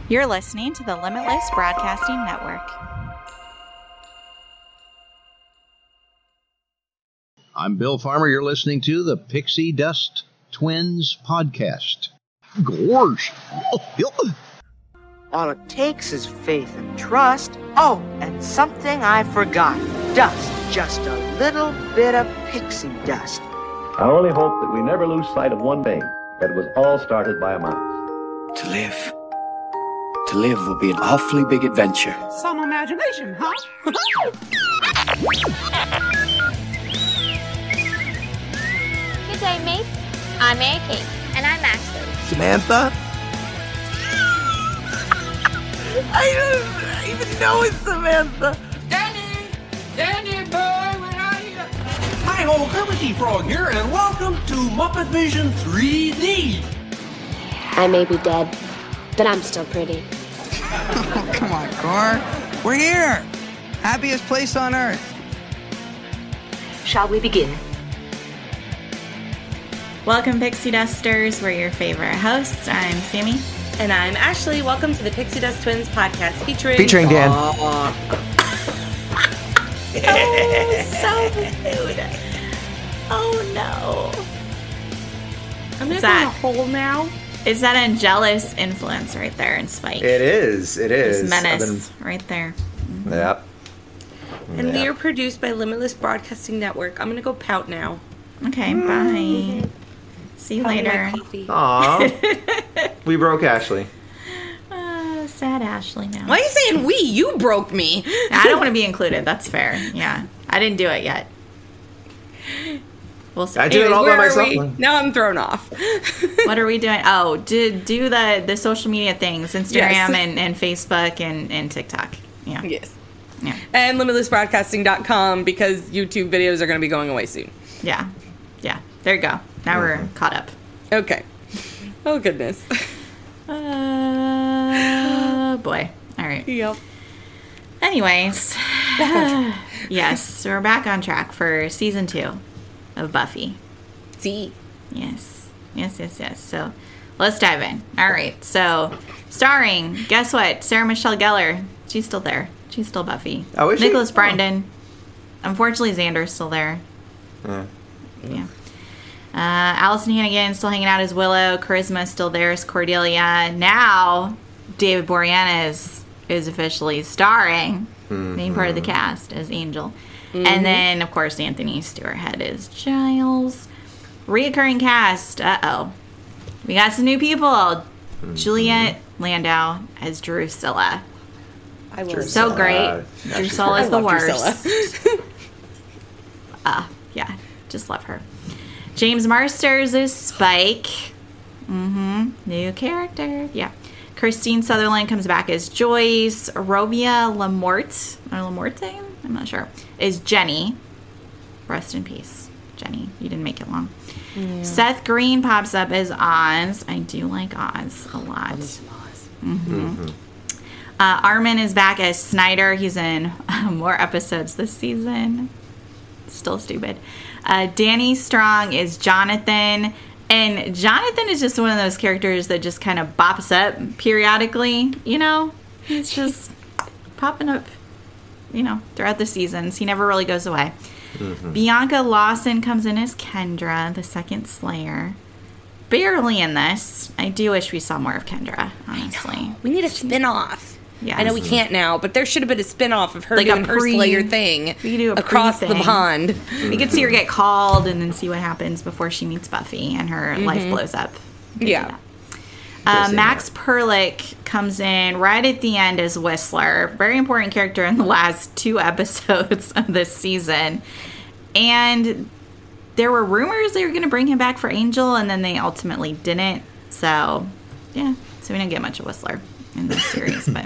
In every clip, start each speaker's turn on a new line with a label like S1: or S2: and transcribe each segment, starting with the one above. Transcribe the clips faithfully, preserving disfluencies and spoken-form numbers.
S1: You're listening to the Limitless Broadcasting Network.
S2: I'm Bill Farmer. You're listening to the Pixie Dust Twins podcast. Gorge.
S3: All it takes is faith and trust. Oh, and something I forgot. Dust. Just a little bit of pixie dust.
S4: I only hope that we never lose sight of one thing, that it was all started by a mouse.
S5: To live. To live will be an awfully big adventure.
S6: Some imagination, huh?
S7: Good day, mate. I'm Mary Kate. And I'm Ashley.
S5: Samantha?
S6: I don't even know it's Samantha.
S8: Danny! Danny boy, where are you? Hi-ho, Kermit the Frog here, and welcome to Muppet Vision three D.
S7: I may be dead, but I'm still pretty.
S6: Oh, come on, Gar. We're here. Happiest place on earth.
S3: Shall we begin?
S1: Welcome, Pixie Dusters. We're your favorite hosts. I'm Sammy.
S9: And I'm Ashley. Welcome to the Pixie Dust Twins podcast featuring...
S10: Featuring Dan.
S1: Oh, so rude. Oh, no.
S9: I'm
S1: Is
S9: in a
S1: that-
S9: hole now.
S1: Is that Angelus influence right there in Spike?
S10: It is. It is.
S1: It's menace been... right there.
S10: Mm-hmm. Yep.
S9: And
S10: yep.
S9: we are produced by Limitless Broadcasting Network. I'm going to go pout now.
S1: Okay, bye. See you
S9: Pouting
S1: later.
S9: my coffee.
S10: Aw. We broke Ashley.
S1: Uh, sad Ashley now.
S9: Why are you saying we? You broke me.
S1: I don't want to be included. That's fair. Yeah. I didn't do it yet. We'll see.
S10: I do it all by myself.
S9: Now I'm thrown off.
S1: What are we doing? Oh, do, do the, the social media things. Instagram
S9: Yes.
S1: and, and Facebook and, and TikTok. Yeah.
S9: Yes.
S1: Yeah.
S9: And limitless broadcasting dot com because YouTube videos are going to be going away soon.
S1: Yeah. Yeah. There you go. Now mm-hmm. we're caught up.
S9: Okay. Oh, goodness.
S1: Uh, boy. All right.
S9: Yep.
S1: Anyways. Yes. So we're back on track for season two of Buffy.
S9: See.
S1: Yes. Yes, yes, yes. So let's dive in. All right. So starring, guess what? Sarah Michelle Gellar. She's still there. She's still Buffy.
S10: Oh, is she?
S1: Nicholas Brendon. Oh. Unfortunately, Xander's still there.
S10: Yeah.
S1: Yeah. Uh, Allison Hannigan still hanging out as Willow. Charisma still there as Cordelia. Now, David Boreanaz is officially starring, mm-hmm. being part of the cast as Angel. Mm-hmm. And then, of course, Anthony Stewart Head is Giles. Reoccurring cast. Uh-oh. We got some new people. Mm-hmm. Juliet Landau as Drusilla.
S9: I will.
S1: So great. Drusilla is the worst. uh, yeah. Just love her. James Marsters is Spike. Mm-hmm. New character. Yeah. Christine Sutherland comes back as Joyce. Robia Lamorte, or Lamorte? I'm not sure. Is Jenny. Rest in peace, Jenny. You didn't make it long. Yeah. Seth Green pops up as Oz. I do like Oz a lot. Oz. Mm-hmm. Mm-hmm. Uh, Armin is back as Snyder. He's in more episodes this season. Still stupid. Uh, Danny Strong is Jonathan. And Jonathan is just one of those characters that just kind of bops up periodically, you know? He's just popping up, you know, throughout the seasons. He never really goes away. Mm-hmm. Bianca Lawson comes in as Kendra, the second Slayer. Barely in this. I do wish we saw more of Kendra, honestly.
S9: We need a spin-off.
S1: Yes.
S9: I know we can't now, but there should have been a spin-off of her
S1: like
S9: doing
S1: a pre,
S9: her Slayer thing
S1: we could do a
S9: across the pond.
S1: We could see her get called and then see what happens before she meets Buffy and her mm-hmm. life blows up.
S9: Yeah.
S1: Uh, Max Perlich comes in right at the end as Whistler. Very important character in the last two episodes of this season. And there were rumors they were going to bring him back for Angel, and then they ultimately didn't. So, yeah. So we didn't get much of Whistler in this series, but...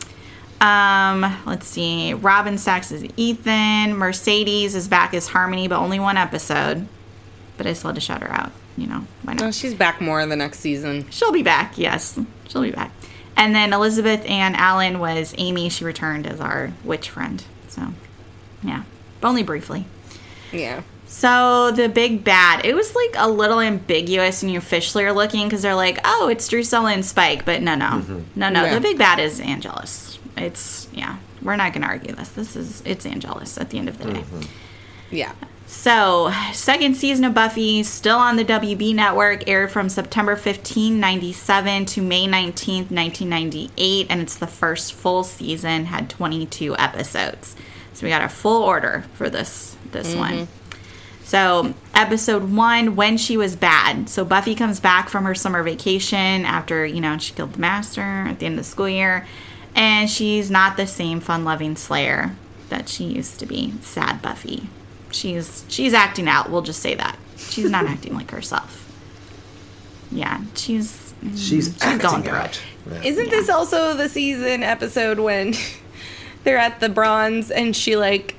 S1: Um, let's see. Robin Sachs is Ethan. Mercedes is back as Harmony, but only one episode. But I still had to shout her out. You know, why not?
S9: Oh, she's back more in the next season.
S1: She'll be back, yes. She'll be back. And then Elizabeth Ann Allen was Amy. She returned as our witch friend. So, yeah. But only briefly.
S9: Yeah.
S1: So the big bad, it was like a little ambiguous when you officially are looking because they're like, oh, it's Drusilla and Spike, but no, no, mm-hmm. no, no. Yeah. The big bad is Angelus. It's yeah, we're not gonna argue this. This is it's Angelus at the end of the day.
S9: Mm-hmm. Yeah.
S1: So second season of Buffy, still on the W B network, aired from September fifteenth, ninety-seven to May nineteenth, nineteen ninety-eight, and it's the first full season. Had twenty-two episodes. So we got a full order for this this mm-hmm. one. So, episode one, When She Was Bad. So, Buffy comes back from her summer vacation after, you know, she killed the master at the end of the school year. And she's not the same fun-loving Slayer that she used to be. Sad Buffy. She's she's acting out. We'll just say that. She's not acting like herself. Yeah, she's...
S10: She's,
S1: she's going through
S10: out.
S1: it.
S9: Yeah. Isn't yeah. this also the season episode when they're at the Bronze and she, like...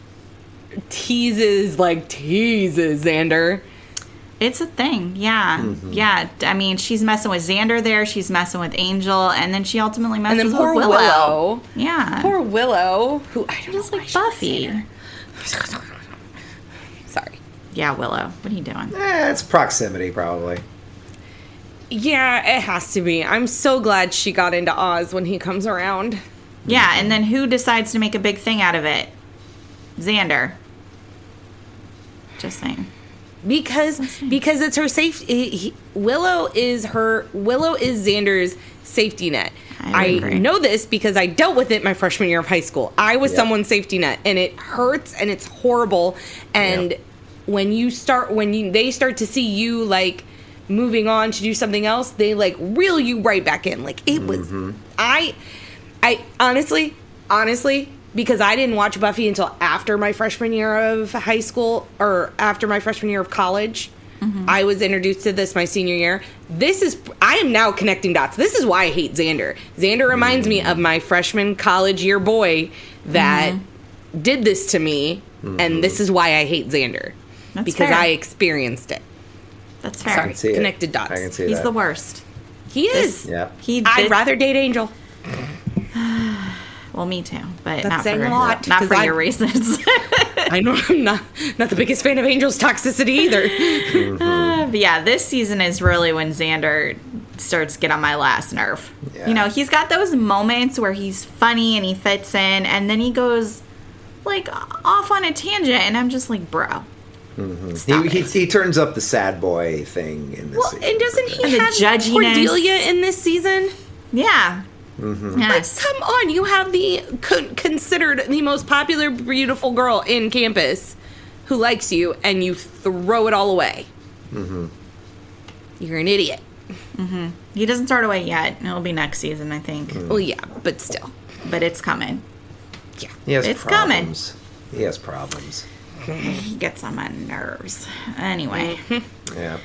S9: teases like teases Xander?
S1: It's a thing. Yeah. Mm-hmm. Yeah. I mean, she's messing with Xander there, she's messing with Angel, and then she ultimately messes
S9: and then poor
S1: with Willow.
S9: Willow.
S1: Yeah.
S9: Poor Willow, who I don't
S1: just
S9: know
S1: like Buffy.
S9: Sorry.
S1: Yeah, Willow. What are you doing?
S10: Eh, it's proximity probably.
S9: Yeah, it has to be. I'm so glad she got into Oz when he comes around.
S1: Yeah, and then who decides to make a big thing out of it? Xander. Just saying.
S9: Because because it's her safety. Willow is her. Willow is Xander's safety net. I, I know this because I dealt with it my freshman year of high school. I was yep. someone's safety net, and it hurts and it's horrible. And yep. when you start, when you they start to see you like moving on to do something else, they like reel you right back in. Like it was. Mm-hmm. I, I honestly, honestly. Because I didn't watch Buffy until after my freshman year of high school, or after my freshman year of college. Mm-hmm. I was introduced to this my senior year. This is, I am now connecting dots. This is why I hate Xander. Xander reminds mm-hmm. me of my freshman college year boy that mm-hmm. did this to me, mm-hmm. and this is why I hate Xander. That's because fair. I experienced it.
S1: That's fair.
S9: Sorry, connected
S10: it.
S9: dots.
S10: I can see
S1: He's
S10: that.
S1: the worst.
S9: He is.
S10: This, yeah.
S1: He
S9: I'd did. rather date Angel.
S1: Well, me too, but
S9: That's
S1: not
S9: saying
S1: for,
S9: a lot,
S1: not for
S9: I,
S1: your reasons.
S9: I know I'm not not the biggest fan of Angel's toxicity either.
S10: Mm-hmm.
S1: uh, but yeah, this season is really when Xander starts to get on my last nerve. Yeah. You know, he's got those moments where he's funny and he fits in, and then he goes like off on a tangent, and I'm just like, bro.
S10: Mm-hmm. He, he he turns up the sad boy thing in this
S9: well,
S10: season.
S9: And doesn't he
S1: and
S9: have
S1: judginess.
S9: Cordelia in this season?
S1: Yeah.
S10: Mm-hmm.
S1: Yes.
S9: Like, come on, you have the con- considered the most popular, beautiful girl in campus who likes you, and you throw it all away.
S10: Mm-hmm.
S9: You're an idiot.
S1: Mm-hmm. He doesn't start away yet. It'll be next season, I think.
S10: Mm.
S9: Well, yeah, but still.
S1: But it's coming.
S9: Yeah,
S10: he has
S1: it's
S10: problems. coming. He has problems.
S1: He gets on my nerves. Anyway.
S10: Mm-hmm. Yeah.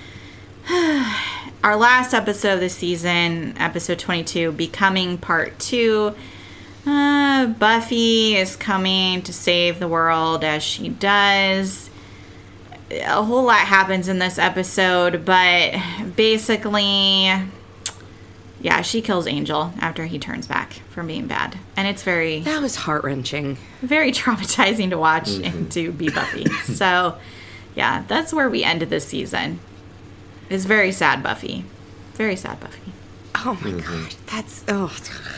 S1: Our last episode of the season, episode twenty-two, Becoming Part two. Uh, Buffy is coming to save the world as she does. A whole lot happens in this episode, but basically, yeah, she kills Angel after he turns back from being bad. And it's very...
S9: That was heart-wrenching.
S1: Very traumatizing to watch mm-hmm. and to be Buffy. So, yeah, that's where we ended this season. It's very sad, Buffy. Very sad, Buffy.
S9: Oh my mm-hmm. god, that's oh.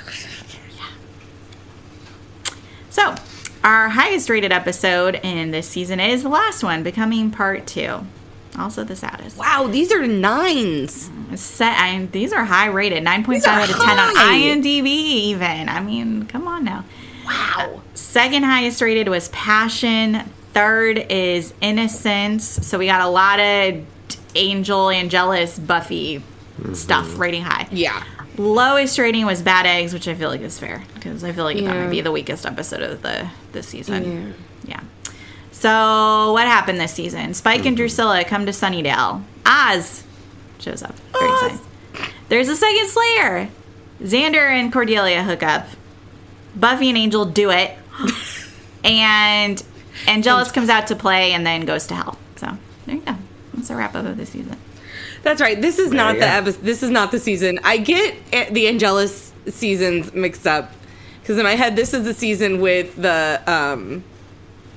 S1: Yeah. So, our highest rated episode in this season is the last one, Becoming Part Two. Also the saddest.
S9: Wow, these are nines.
S1: Set. I, these are high rated, nine point five out of ten on IMDb. Even. I mean, come on now.
S9: Wow.
S1: Uh, second highest rated was Passion. Third is Innocence. So we got a lot of Angel, Angelus, Buffy mm-hmm. stuff rating high.
S9: Yeah.
S1: Lowest rating was Bad Eggs, which I feel like is fair because I feel like
S9: yeah.
S1: that might be the weakest episode of the this season. Yeah. yeah. So what happened this season? Spike mm-hmm. and Drusilla come to Sunnydale. Oz shows up. Very
S9: Oz.
S1: exciting. There's a second Slayer. Xander and Cordelia hook up. Buffy and Angel do it. And Angelus comes out to play and then goes to hell. So there you go. That's a wrap up of the season.
S9: That's right. This is
S10: there
S9: not the episode. This is not the season. I get the Angelus seasons mixed up because in my head this is the season with the um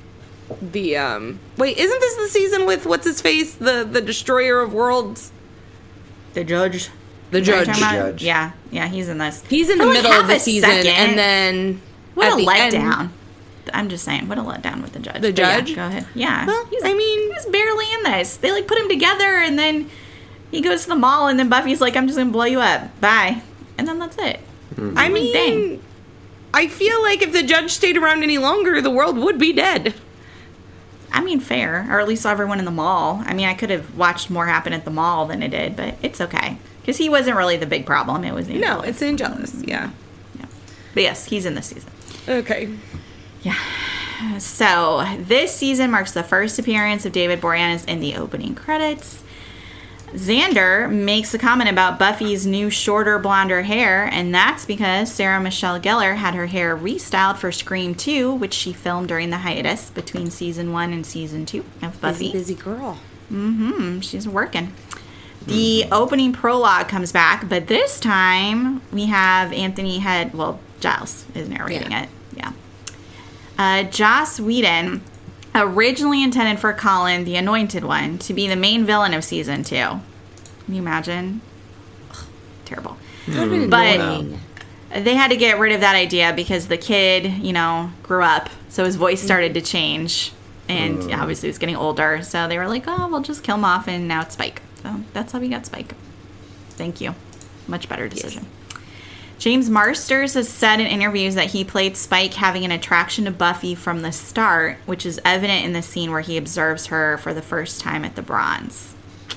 S9: the um. Wait, isn't this the season with what's his face, the the destroyer of worlds,
S1: the judge,
S9: the judge,
S10: the judge.
S1: Yeah, yeah, he's in this.
S9: He's in
S1: For
S9: the
S1: like
S9: middle of the season,
S1: second.
S9: and then
S1: what
S9: at
S1: a
S9: the
S1: letdown.
S9: end,
S1: I'm just saying, what a letdown with the judge.
S9: The
S1: But yeah,
S9: judge?
S1: go ahead. Yeah,
S9: Well,
S1: he's,
S9: I mean,
S1: he's barely in this. They like put him together, and then he goes to the mall, and then Buffy's like, "I'm just gonna blow you up. Bye," and then that's it.
S10: Mm-hmm.
S9: I
S1: I'm like,
S9: mean,
S1: dang.
S9: I feel like if the judge stayed around any longer, the world would be dead.
S1: I mean, fair, or at least everyone in the mall. I mean, I could have watched more happen at the mall than it did, but it's okay because he wasn't really the big problem. It was Angelus.
S9: No, it's Angelus. Yeah.
S1: Yeah. But yes, he's in this season.
S9: Okay.
S1: Yeah. So this season marks the first appearance of David Boreanaz in the opening credits. Xander makes a comment about Buffy's new shorter, blonder hair, and that's because Sarah Michelle Gellar had her hair restyled for Scream two, which she filmed during the hiatus between season one and season two of Buffy.
S9: Busy, busy girl.
S1: Mm-hmm. She's working. The opening prologue comes back, but this time we have Anthony Head, well, Giles is narrating
S9: Yeah.
S1: it. Yeah. Uh, Joss Whedon originally intended for Colin, the Anointed One, to be the main villain of season two. Can you imagine? Ugh, terrible.
S9: Mm.
S1: But they had to get rid of that idea because the kid, you know, grew up, so his voice started to change, and
S10: Mm.
S1: obviously he was getting older, so they were like, oh, we'll just kill him off, and now it's Spike. So that's how we got Spike. Thank you. Much better decision. Yes. James Marsters has said in interviews that he played Spike having an attraction to Buffy from the start, which is evident in the scene where he observes her for the first time at the Bronze.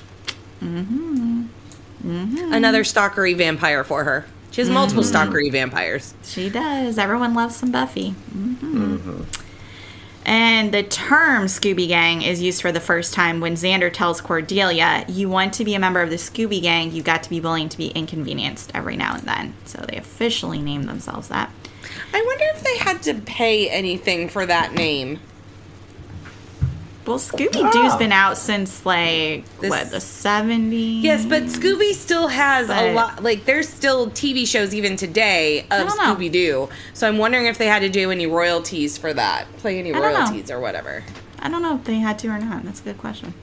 S1: Mm-hmm. Mm-hmm.
S9: Another stalkery vampire for her. She has multiple
S1: Mm-hmm.
S9: stalkery vampires.
S1: She does. Everyone loves some Buffy. Mm-hmm.
S10: Mm-hmm.
S1: And the term Scooby Gang is used for the first time when Xander tells Cordelia, you want to be a member of the Scooby Gang, you've got to be willing to be inconvenienced every now and then. So they officially named themselves that.
S9: I wonder if they had to pay anything for that name.
S1: Well, Scooby-Doo's oh. been out since, like, this, what, the seventies?
S9: Yes, but Scooby still has
S1: but,
S9: a lot, like, there's still T V shows even today of Scooby-Doo. So I'm wondering if they had to do any royalties for that. Play any royalties or whatever.
S1: I don't know if they had to or not. That's a good question.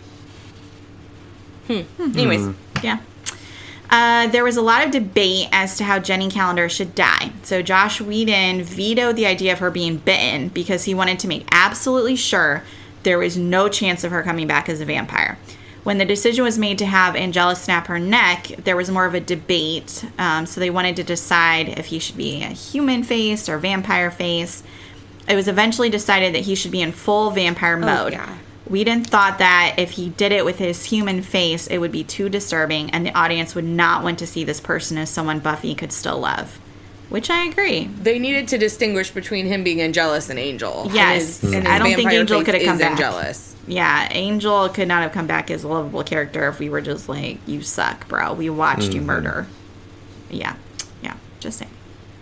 S9: Hmm. hmm. Anyways.
S1: Yeah. Uh, there was a lot of debate as to how Jenny Calendar should die. So Joss Whedon vetoed the idea of her being bitten because he wanted to make absolutely sure there was no chance of her coming back as a vampire. When the decision was made to have Angela snap her neck, there was more of a debate. Um, so they wanted to decide if he should be a human face or vampire face. It was eventually decided that he should be in full vampire mode. Oh, yeah. Whedon thought that if he did it with his human face, it would be too disturbing, and the audience would not want to see this person as someone Buffy could still love. Which I agree.
S9: They needed to distinguish between him being Angelus and Angel.
S1: Yes.
S9: And his, and his
S1: I don't think Angel could have come back.
S9: Angelus.
S1: Yeah, Angel could not have come back as a lovable character if we were just like, you suck, bro. We watched mm-hmm. you murder. Yeah. Yeah. Just saying.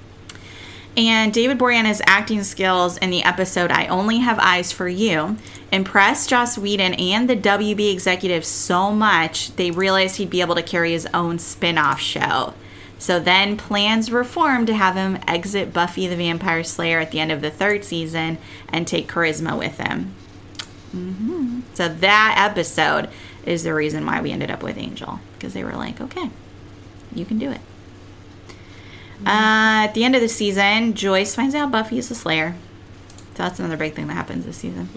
S1: And David Boreanaz's acting skills in the episode I Only Have Eyes for You impressed Joss Whedon and the W B executives so much they realized he'd be able to carry his own spin-off show. So then plans were formed to have him exit Buffy the Vampire Slayer at the end of the third season and take Charisma with him. Mm-hmm. So that episode is the reason why we ended up with Angel. Because they were like, okay, you can do it. Mm-hmm. Uh, at the end of the season, Joyce finds out Buffy is the Slayer. So that's another big thing that happens this season.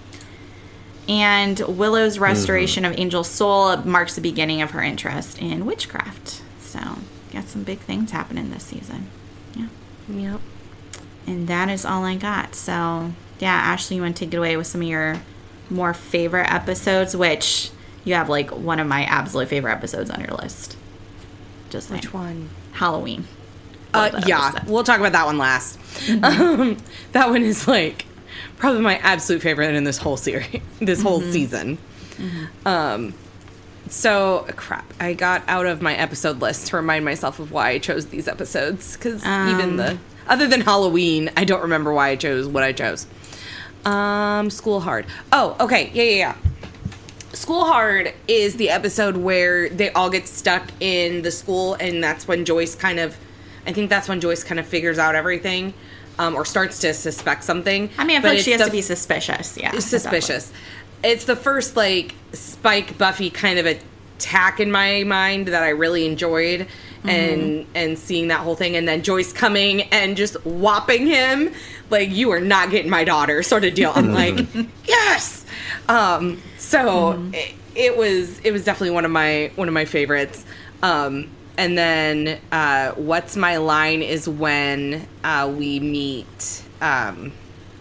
S1: And Willow's restoration mm-hmm. of Angel's soul marks the beginning of her interest in witchcraft. So... got some big things happening this season. Yeah.
S9: Yep.
S1: And that is all I got. So, yeah, Ashley, you want to take it away with some of your more favorite episodes, which you have, like, one of my absolute favorite episodes on your list. Just
S9: Which
S1: like
S9: one?
S1: Halloween.
S9: Uh, yeah, episode. We'll talk about that one last. Mm-hmm. Um, that one is, like, probably my absolute favorite in this whole series, this mm-hmm. whole season. Mm-hmm. Um... So, crap, I got out of my episode list to remind myself of why I chose these episodes. Because um, even the... Other than Halloween, I don't remember why I chose what I chose. Um, School Hard. Oh, okay. Yeah, yeah, yeah. School Hard is the episode where they all get stuck in the school. And that's when Joyce kind of... I think that's when Joyce kind of figures out everything. um, or starts to suspect something.
S1: I mean, I feel
S9: but
S1: like she has
S9: the,
S1: to be suspicious. Yeah,
S9: suspicious. It's the first like Spike Buffy kind of attack in my mind that I really enjoyed, mm-hmm. and and seeing that whole thing, and then Joyce coming and just whopping him like, you are not getting my daughter, sort of deal. I'm like, yes. Um, so mm-hmm. it, it was it was definitely one of my one of my favorites. Um, and then uh, what's my line is when uh, we meet um,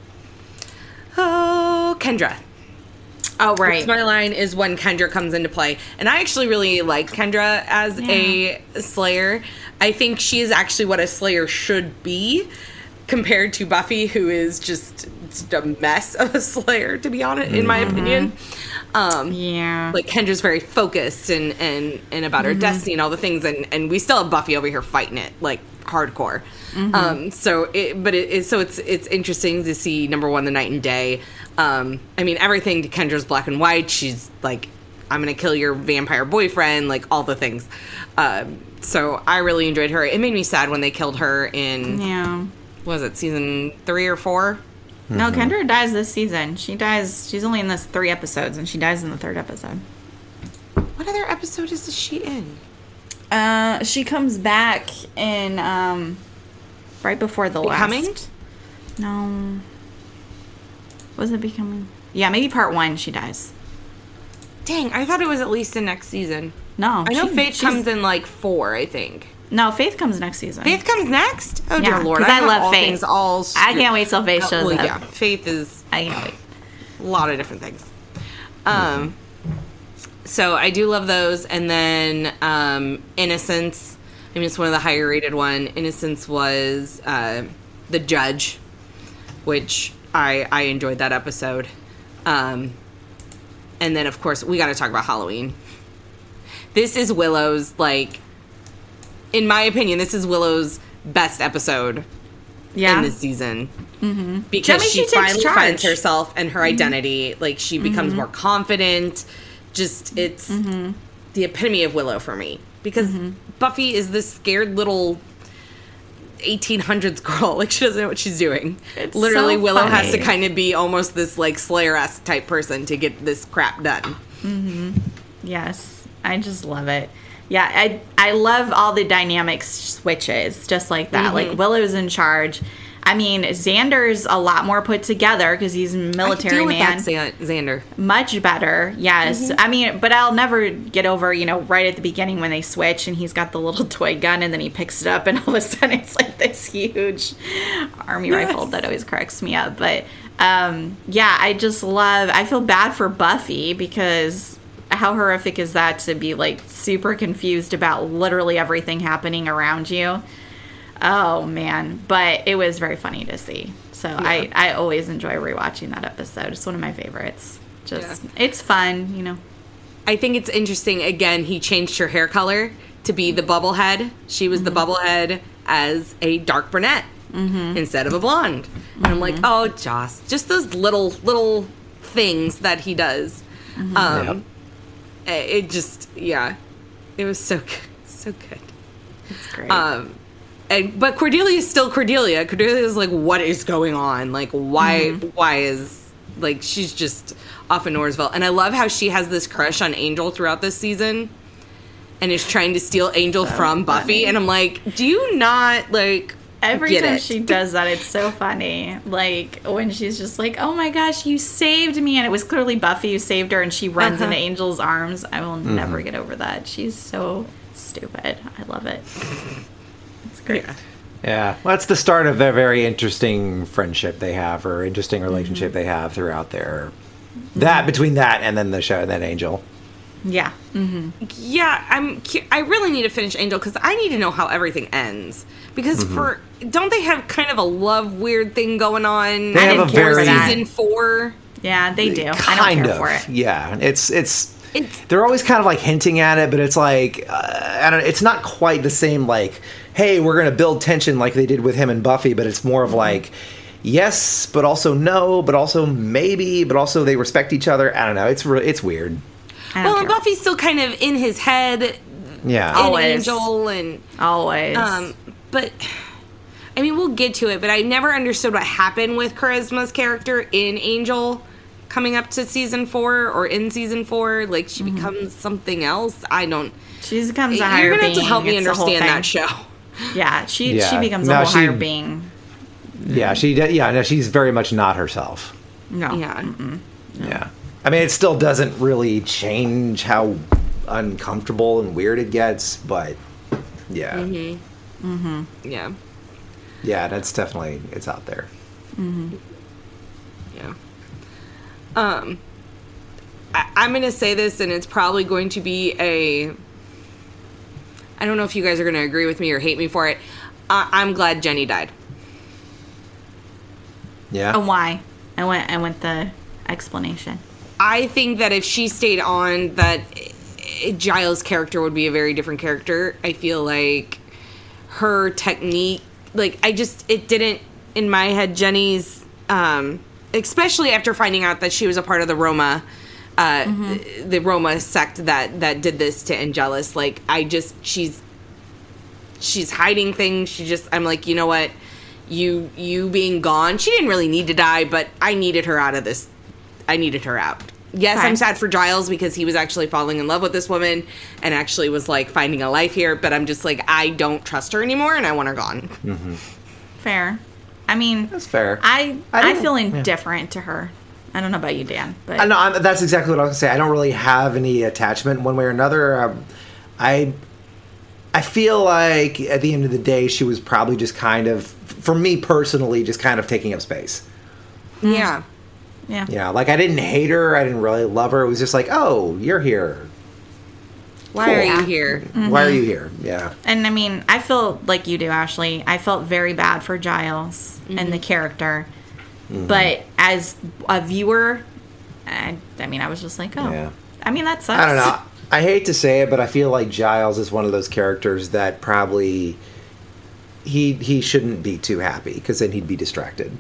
S9: oh Kendra.
S1: Oh, right.
S9: What's my line is when Kendra comes into play. And I actually really like Kendra as yeah. a Slayer. I think she is actually what a Slayer should be compared to Buffy, who is just, just a mess of a Slayer, to be honest, in my mm-hmm. opinion. Um,
S1: yeah.
S9: Like, Kendra's very focused and, and, and about her mm-hmm. destiny and all the things. And, and we still have Buffy over here fighting it, like, hardcore. Mm-hmm. Um, so, it, but it, it, so it's it's interesting to see, number one, the night and day. Um, I mean, everything to Kendra's black and white. She's like, I'm going to kill your vampire boyfriend, like, all the things. Um, so I really enjoyed her. It made me sad when they killed her in,
S1: yeah.
S9: what was it, season three or four?
S1: Mm-hmm. No, Kendra dies this season. She dies, she's only in this three episodes, and she dies in the third episode.
S9: What other episode is she in?
S1: Uh, she comes back in, um, right before the
S9: Becoming?
S1: last. No. Was it Becoming? Yeah, maybe part one she dies.
S9: Dang, I thought it was at least in next season.
S1: No.
S9: I know
S1: she,
S9: Faith comes in like four, I think.
S1: No, Faith comes next season.
S9: Faith comes next? Oh,
S1: yeah,
S9: dear Lord.
S1: Because I,
S9: I
S1: love
S9: all
S1: Faith.
S9: All
S1: I can't wait till Faith shows
S9: oh, well,
S1: up.
S9: Yeah, Faith is
S1: I can't wait.
S9: a lot of different things. Um, so I do love those. And then um, Innocence. I mean, it's one of the higher rated one. Innocence was uh, the judge, which I, I enjoyed that episode. Um, and then, of course, we got to talk about Halloween. This is Willow's, like, in my opinion, this is Willow's best episode
S1: yeah.
S9: in this season.
S1: Mm-hmm.
S9: Because she,
S1: she
S9: finally
S1: charge.
S9: finds herself and her identity. Mm-hmm. Like, she becomes mm-hmm. more confident. Just, it's mm-hmm. the epitome of Willow for me. Because mm-hmm. Buffy is this scared little eighteen hundreds girl. Like, she doesn't know what she's doing. It's Literally, so Willow has to kind of be almost this, like, Slayer-esque type person to get this crap done.
S1: Mm-hmm. Yes. I just love it. Yeah, I I love all the dynamic switches, just like that. Mm-hmm. Like, Willow's in charge. I mean, Xander's a lot more put together because he's a military
S9: I can deal
S1: man.
S9: With that, Xander.
S1: Much better, yes. Mm-hmm. I mean, but I'll never get over, you know, right at the beginning when they switch and he's got the little toy gun and then he picks it up and all of a sudden it's like this huge army yes. rifle that always cracks me up. But, um, yeah, I just love, I feel bad for Buffy because how horrific is that to be, like, super confused about literally everything happening around you? Oh, man. But it was very funny to see. So yeah. I, I always enjoy rewatching that episode. It's one of my favorites. Just, yeah. It's fun, you know.
S9: I think it's interesting. Again, he changed her hair color to be the bubble head. She was mm-hmm. the bubble head as a dark brunette mm-hmm. instead of a blonde. Mm-hmm. And I'm like, oh, Joss. Just those little, little things that he does. Mm-hmm. Um, yep. It just, yeah. It was so good. So good.
S1: It's great.
S9: Um, And, but Cordelia is still Cordelia. Cordelia is like, what is going on? Like, why, mm-hmm. why is, like, she's just off in Noorsville. And I love how she has this crush on Angel throughout this season and is trying to steal Angel so from funny. Buffy. And I'm like, do you not, like,
S1: every
S9: get
S1: time
S9: it?
S1: She does that, it's so funny. Like, when she's just like, oh my gosh, you saved me. And it was clearly Buffy who saved her and she runs uh-huh. into Angel's arms. I will mm-hmm. never get over that. She's so stupid. I love it. It's great.
S10: Yeah. yeah. Well, that's the start of a very interesting friendship they have, or interesting relationship mm-hmm. they have throughout their that mm-hmm. between that and then the show and then Angel.
S1: Yeah. Mm-hmm.
S9: Yeah. I'm. I really need to finish Angel because I need to know how everything ends. Because mm-hmm. for don't they have kind of a love weird thing going on?
S10: They have a very
S9: season four.
S1: Yeah, they do.
S10: Kind
S1: I don't care
S10: of.
S1: for it.
S10: Yeah. It's it's.
S9: It's,
S10: they're always kind of like hinting at it, but it's like uh, I don't. It's not quite the same. Like, hey, we're gonna build tension like they did with him and Buffy, but it's more of like, yes, but also no, but also maybe, but also they respect each other. I don't know. It's re- it's weird.
S9: Well, and Buffy's still kind of in his head.
S10: Yeah,
S9: in
S1: always.
S9: Angel and
S1: always.
S9: Um, but I mean, we'll get to it, but I never understood what happened with Charisma's character in Angel coming up to season four or in season four. Like, she mm-hmm. becomes something else. I don't...
S1: She becomes a higher being.
S9: You're going to have to help me it's understand that show.
S1: Yeah, she yeah. she becomes no, a whole she, higher being.
S10: Yeah, she yeah, no, she's very much not herself.
S1: No.
S9: Yeah.
S1: No.
S10: Yeah. I mean, it still doesn't really change how uncomfortable and weird it gets, but yeah.
S9: Mm-hmm. Mm-hmm. Yeah.
S10: Yeah, that's definitely, it's out there.
S9: Mm-hmm. Yeah. Um, I, I'm going to say this, and it's probably going to be a... I don't know if you guys are going to agree with me or hate me for it. I, I'm glad Jenny died.
S10: Yeah.
S1: Oh, why? I went. I went the explanation.
S9: I think that if she stayed on, that Giles' character would be a very different character. I feel like her technique, like I just, it didn't in my head. Jenny's, um, especially after finding out that she was a part of the Roma. Uh, mm-hmm. the Roma sect that, that did this to Angelus. Like, I just, she's, she's hiding things. She just, I'm like, you know what? You, you being gone, she didn't really need to die, but I needed her out of this. I needed her out. Yes, okay. I'm sad for Giles because he was actually falling in love with this woman and actually was like finding a life here, but I'm just like, I don't trust her anymore and I want her gone.
S10: Mm-hmm.
S1: Fair. I mean,
S10: that's fair.
S1: I, I, I feel indifferent yeah. to her. I don't know about you, Dan, but
S10: I know I'm, that's exactly what I was gonna say. I don't really have any attachment one way or another. Um, I I feel like at the end of the day, she was probably just kind of, for me personally, just kind of taking up space.
S9: Yeah,
S1: yeah,
S10: yeah. Like I didn't hate her. I didn't really love her. It was just like, oh, you're here.
S9: Why cool. are you here?
S10: Mm-hmm. Why are you here? Yeah.
S1: And I mean, I feel like you do, Ashley. I felt very bad for Giles mm-hmm. and the character. Mm-hmm. But as a viewer, I, I mean, I was just like, oh. Yeah. I mean, that sucks.
S10: I don't know. I hate to say it, but I feel like Giles is one of those characters that probably he he shouldn't be too happy because then he'd be distracted.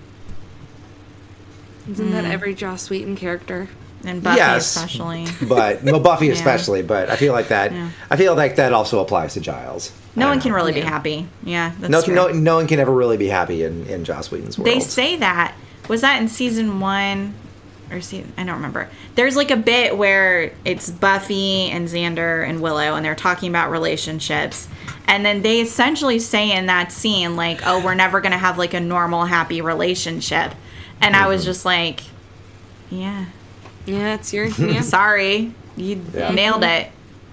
S9: Isn't mm. that every Joss Whedon character?
S1: And Buffy yes, especially.
S10: But well, Buffy yeah. especially. But I feel like that. Yeah. I feel like that also applies to Giles.
S1: No one know. can really yeah. be happy. Yeah, that's
S10: no,
S1: true.
S10: no, no one can ever really be happy in, in Joss Whedon's world.
S1: They say that. Was that in season one or season? I don't remember. There's like a bit where it's Buffy and Xander and Willow, and they're talking about relationships, and then they essentially say in that scene, like, "Oh, we're never gonna have like a normal, happy relationship," and mm-hmm. I was just like, "Yeah,
S9: yeah, it's your yeah.
S1: sorry, you yeah. nailed it.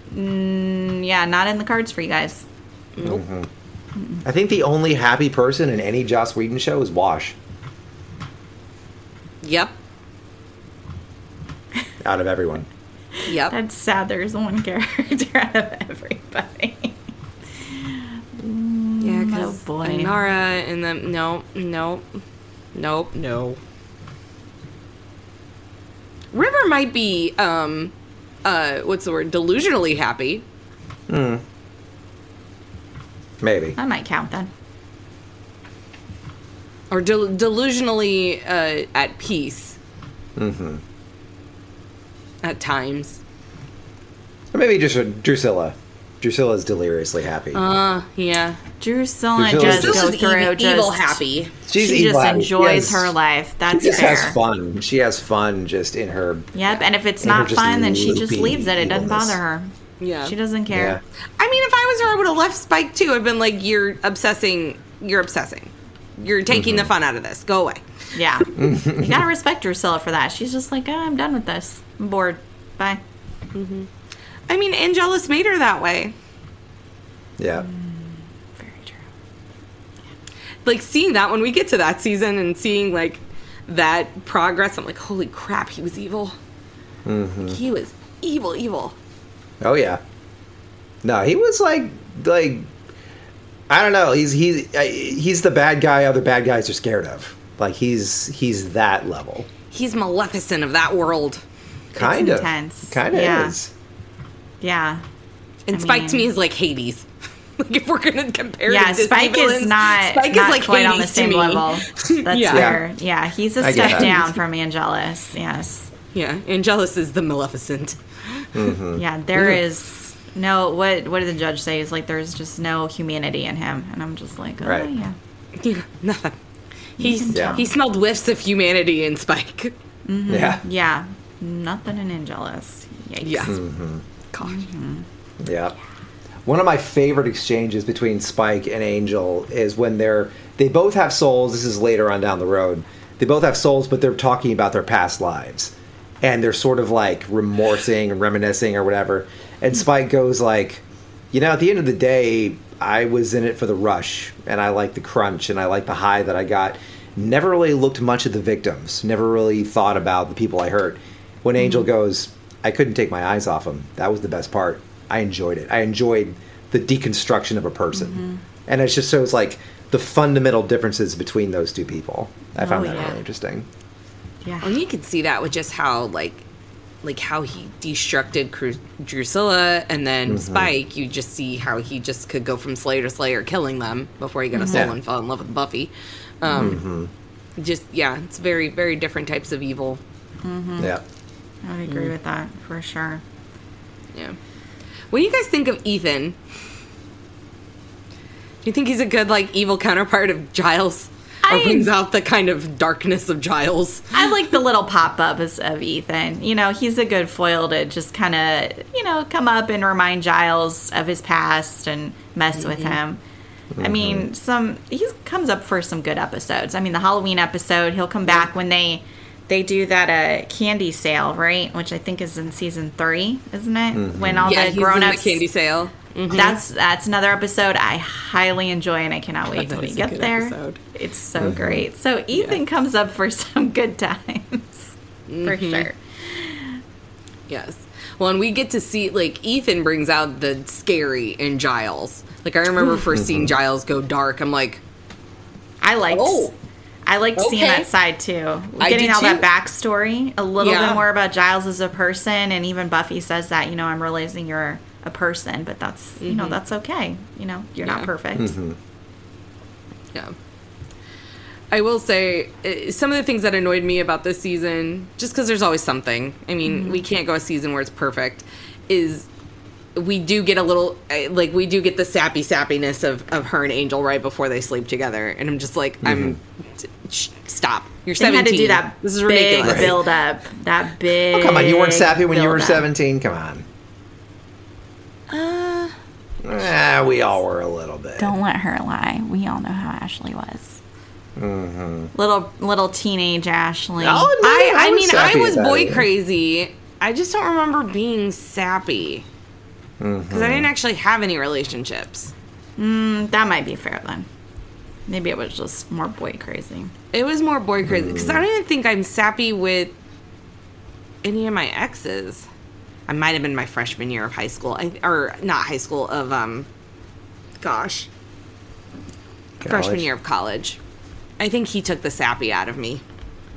S1: Mm, yeah, not in the cards for you guys."
S10: Nope. Mm-hmm. I think the only happy person in any Joss Whedon show is Wash.
S9: Yep.
S10: Out of everyone.
S9: Yep.
S1: That's sad. There's one character out of everybody.
S9: Yeah, because oh boy. Nara and them. No, no, nope, no. River might be, um, uh, what's the word? Delusionally happy.
S10: Hmm. Maybe.
S1: That might count then.
S9: Or del- delusionally uh, at peace.
S10: Mm-hmm.
S9: At times.
S10: Or maybe just Drusilla. Drusilla's deliriously happy.
S9: Uh, yeah.
S1: Drusilla just goes through
S9: evil,
S1: just...
S9: evil happy.
S10: She's
S1: she
S10: evil
S1: just
S10: happy.
S1: enjoys
S10: She has,
S1: her life. That's
S10: she just
S1: fair.
S10: has fun. She has fun just in her...
S1: Yep, and if it's not fun, then she just leaves it. It doesn't bother her.
S9: Yeah.
S1: She doesn't care.
S10: Yeah.
S9: I mean, if I was her, I would have left Spike, too. I'd been like, you're obsessing. You're obsessing. You're taking mm-hmm. the fun out of this. Go away.
S1: Yeah. You gotta respect Drusilla for that. She's just like, oh, I'm done with this. I'm bored. Bye.
S9: Mm-hmm. I mean, Angelus made her that way.
S10: Yeah.
S1: Mm, very true.
S9: Yeah. Like, seeing that when we get to that season and seeing, like, that progress, I'm like, holy crap, he was evil.
S10: Mm-hmm.
S9: Like, he was evil, evil.
S10: Oh, yeah. No, he was, like, like... I don't know. He's he's he's the bad guy other bad guys are scared of. Like he's he's that level.
S9: He's Maleficent of that world.
S10: Kind
S1: it's
S10: of.
S1: Intense.
S10: Kind of
S1: yeah.
S10: is.
S1: Yeah.
S9: And
S1: I
S9: Spike
S1: mean,
S9: to me is like Hades. Like if we're gonna compare,
S1: yeah,
S9: to
S1: Spike
S9: villains,
S1: is not
S9: Spike
S1: not
S9: is like
S1: quite
S9: Hades
S1: on the same level. That's
S9: yeah.
S1: fair. Yeah, he's a
S10: I
S1: step down from Angelus. Yes.
S9: Yeah, Angelus is the Maleficent.
S10: Mm-hmm.
S1: Yeah, there yeah. is. No, what what did the judge say? Is like there's just no humanity in him, and I'm just like, oh
S10: right.
S1: yeah,
S9: Nothing. He's
S10: Yeah.
S9: he smelled whiffs of humanity in Spike.
S1: Mm-hmm.
S10: Yeah.
S1: Yeah. Nothing in Angelus. Yikes.
S9: Yeah.
S10: Mm-hmm.
S9: God.
S1: Mm-hmm.
S10: Yeah. One of my favorite exchanges between Spike and Angel is when they're they both have souls. This is later on down the road. They both have souls, but they're talking about their past lives, and they're sort of like remorsing and reminiscing or whatever. And Spike goes like, you know, at the end of the day, I was in it for the rush, and I like the crunch, and I like the high that I got. Never really looked much at the victims. Never really thought about the people I hurt. When Angel
S1: Mm-hmm.
S10: goes, I couldn't take my eyes off him. That was the best part. I enjoyed it. I enjoyed the deconstruction of a person.
S1: Mm-hmm.
S10: And it just shows like the fundamental differences between those two people. I found
S1: Oh,
S10: that
S1: yeah.
S10: really interesting.
S1: Yeah.
S9: And you can see that with just how like like how he destructed Cru- Drusilla, and then
S10: Mm-hmm.
S9: Spike. You just see how he just could go from Slayer to Slayer, killing them before he got a soul
S10: Yeah.
S9: and fell in love with Buffy. Um, Just yeah, it's very very different types of evil.
S1: Mm-hmm.
S10: Yeah.
S1: I would agree with that for sure.
S9: Yeah. What do you guys think of Ethan? Do you think he's a good like evil counterpart of Giles? Or
S1: I-
S9: brings out the kind of darkness of Giles?
S1: I like the little pop-ups of Ethan. You know, he's a good foil to just kind of, you know, come up and remind Giles of his past and mess with him. I mean, some he comes up for some good episodes. I mean, the Halloween episode, he'll come back when they they do that uh, candy sale, right? Which I think is in season three, isn't it? When all
S9: Yeah,
S1: the
S9: he's
S1: grown-ups
S9: in the candy sale. Mhm.
S1: That's that's another episode I highly enjoy, and I cannot wait
S9: That
S1: till we
S9: is a
S1: get
S9: good
S1: there.
S9: episode.
S1: It's so great. So Ethan comes up for some good times, for sure.
S9: Yes. Well, and we get to see, like, Ethan brings out the scary in Giles. Like, I remember first seeing Giles go dark. I'm like,
S1: I liked.
S9: Oh.
S1: I liked seeing
S9: Okay.
S1: that side too.
S9: I
S1: Getting
S9: did
S1: all that
S9: too.
S1: backstory, a little
S9: Yeah.
S1: bit more about Giles as a person, and even Buffy says that, you know, I'm realizing you're a person, but that's you know that's okay. You know, you're
S9: Yeah.
S1: not perfect.
S9: yeah. I will say, uh, some of the things that annoyed me about this season, just because there's always something. I mean, we can't go a season where it's perfect, is we do get a little, uh, like, we do get the sappy sappiness of, of her and Angel right before they sleep together. And I'm just like, I'm, t- sh- stop. You're
S1: They
S9: seventeen.
S1: had to do that
S9: This is
S1: big
S9: ridiculous.
S1: build up. That big.
S10: Oh, come on, you weren't sappy when you were
S1: build-up.
S10: seventeen? Come on.
S9: Uh,
S10: Eh, we all were a little bit.
S1: Don't let her lie. We all know how Ashley was. Little little teenage Ashley.
S10: I'll admit
S9: I,
S10: it,
S9: I
S10: was
S9: mean, I
S10: sappy
S9: was
S10: at that
S9: boy
S10: age.
S9: crazy. I just don't remember being sappy. Because I didn't actually have any relationships.
S1: Mm, that might be fair then. Maybe it was just more boy crazy.
S9: It was more boy crazy. Because I don't even think I'm sappy with any of my exes. I might have been my freshman year of high school. I, or not high school, of, um, gosh. Freshman
S10: College.
S9: year of college. I think he took the sappy out of me.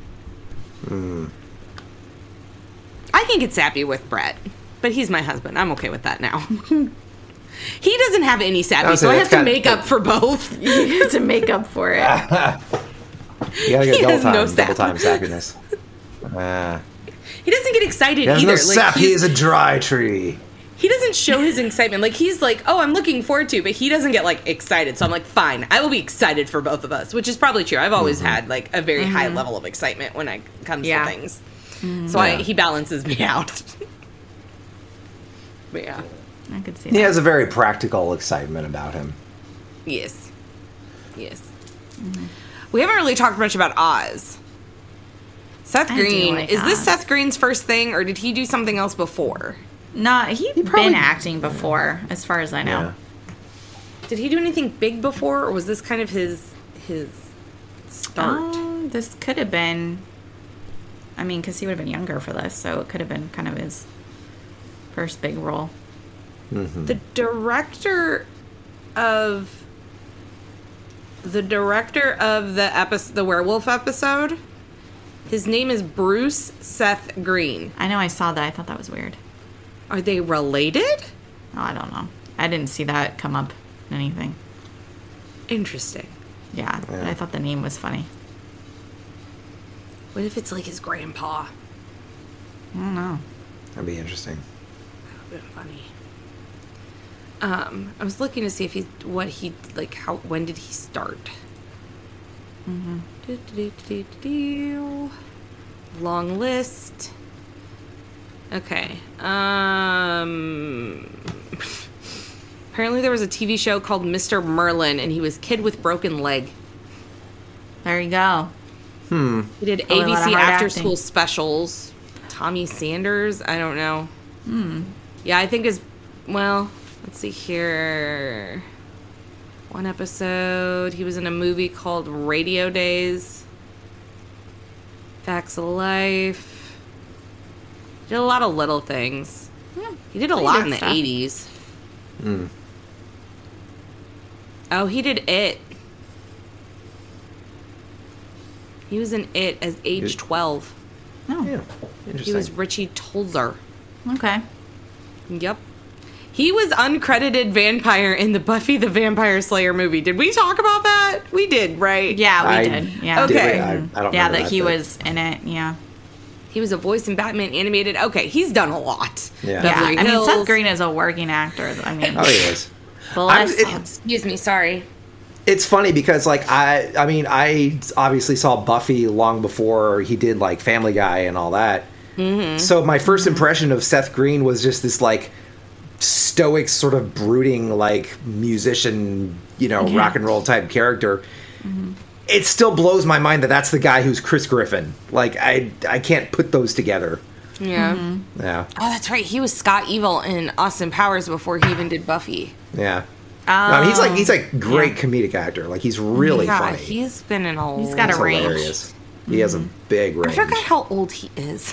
S9: I can get sappy with Brett, but he's my husband. I'm okay with that now. He doesn't have any sappy,
S10: I
S9: so
S10: was
S9: I
S10: saying,
S9: have
S10: that's
S9: to
S10: kinda-
S9: make up for both.
S1: You have to make up for it.
S10: You gotta
S9: He
S10: get double
S9: has
S10: time,
S9: no
S10: double
S9: sap.
S10: time sappiness. Ah.
S9: He doesn't get excited
S10: There's
S9: either.
S10: no
S9: Like,
S10: sap. He
S9: he's-
S10: is a dry tree.
S9: he doesn't show his excitement. Like, he's like, oh, I'm looking forward to, but he doesn't get, like, excited. So I'm like, fine, I will be excited for both of us, which is probably true. I've always had, like, a very high level of excitement when it comes
S1: Yeah.
S9: to things. So I, he balances me out. But yeah.
S1: I could see
S10: He
S1: that.
S10: has a very practical excitement about him.
S9: Yes. Yes. We haven't really talked much about Oz. Seth
S1: I do
S9: Green.
S1: like
S9: Is this
S1: Oz.
S9: Seth Green's first thing, or did he do something else before?
S1: No, he'd
S10: probably-
S1: been acting before, as far as I know.
S10: Yeah.
S9: Did he do anything big before, or was this kind of his his start?
S1: Um, this could have been. I mean, because he would have been younger for this, so it could have been kind of his first big role.
S9: The director of the director of the episode, the werewolf episode, his name is Bruce Seth Green.
S1: I know I saw that. I thought that was weird.
S9: Are they related?
S1: Oh, I don't know. I didn't see that come up in anything.
S9: Interesting.
S1: Yeah, but I thought the name was funny.
S9: What if it's like his grandpa?
S1: I don't know.
S10: That'd be interesting.
S9: That would be funny. Um, I was looking to see if he, what he, like, how, when did he start? Mm-hmm. Do, do, do, do, do. Long list. Okay. Um. Apparently, there was a T V show called Mister Merlin, and he was kid with broken leg.
S1: There you go.
S10: Hmm.
S9: He did
S1: Probably
S9: A B
S1: a lot
S9: C
S1: of hard
S9: after
S1: acting.
S9: school specials. Tommy Sanders. I don't know.
S1: Hmm.
S9: Yeah, I think is. Well, let's see here. One episode. He was in a movie called Radio Days. Facts of Life. Did a lot of little things.
S1: Yeah.
S9: He did a
S1: He
S9: lot
S1: did
S9: in the
S1: stuff.
S9: eighties.
S10: Hmm.
S9: Oh, he did It. He was in It as age
S10: Good.
S9: twelve.
S1: Oh,
S10: Yeah.
S9: He
S10: Interesting.
S9: was Richie Tolzer.
S1: okay.
S9: Yep. He was uncredited vampire in the Buffy the Vampire Slayer movie. Did we talk about that? We did, right?
S1: Yeah, we
S10: I
S1: did. Yeah.
S9: Okay.
S10: did- I, I don't
S1: yeah,
S10: remember
S1: that he
S10: but-
S1: was in it. Yeah.
S9: He was a voice in Batman animated. Okay, he's done a lot.
S10: Yeah.
S1: Yeah.
S9: Beverly
S1: I mean,
S9: Hills.
S1: Seth Green is a working actor. I mean,
S10: Oh, he is.
S1: bless
S10: I'm- it-
S1: him.
S9: Excuse me, sorry.
S10: It's funny because, like, I, I mean, I obviously saw Buffy long before he did like Family Guy and all that. Mm-hmm. So my first impression of Seth Green was just this like stoic, sort of brooding, like musician, you know,
S1: Yeah.
S10: rock and roll type character. It still blows my mind that that's the guy who's Chris Griffin. Like, I, I can't put those together.
S9: Yeah.
S1: Mm-hmm.
S10: Yeah,
S9: Oh, that's right. He was Scott Evil in Austin Powers before he even did Buffy.
S10: yeah.
S1: Oh,
S10: No, I mean, he's like he's like great comedic actor. Like, he's really
S9: yeah,
S10: funny.
S9: he's been in a
S1: He's got a
S10: He's
S1: range.
S10: hilarious. He has a big
S9: I
S10: range.
S9: forgot how old he is.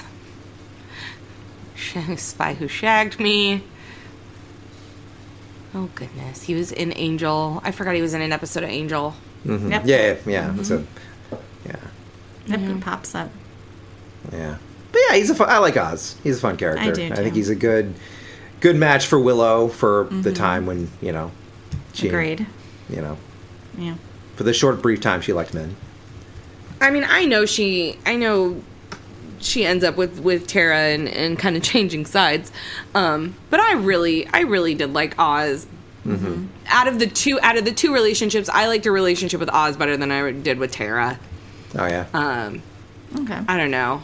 S9: Sh- Spy Who Shagged Me. Oh, goodness. He was in Angel. I forgot he was in an episode of Angel.
S10: Mhm.
S1: Yep.
S10: Yeah, yeah, yeah. So, yeah,
S1: Yep, he pops up.
S10: yeah. But yeah, he's a fun, I like Oz. He's a fun character.
S1: I do,
S10: I think
S1: too.
S10: he's a good, good match for Willow for the time when you know, she,
S1: Agreed.
S10: You know,
S1: Yeah.
S10: for the short, brief time she liked men.
S9: I mean, I know she, I know she ends up with, with Tara and, and kind of changing sides. Um, but I really, I really did like Oz.
S10: Mm-hmm.
S9: Out of the two, out of the two relationships, I liked her relationship with Oz better than I did with Tara.
S10: Oh yeah.
S9: Um,
S1: Okay.
S9: I don't know.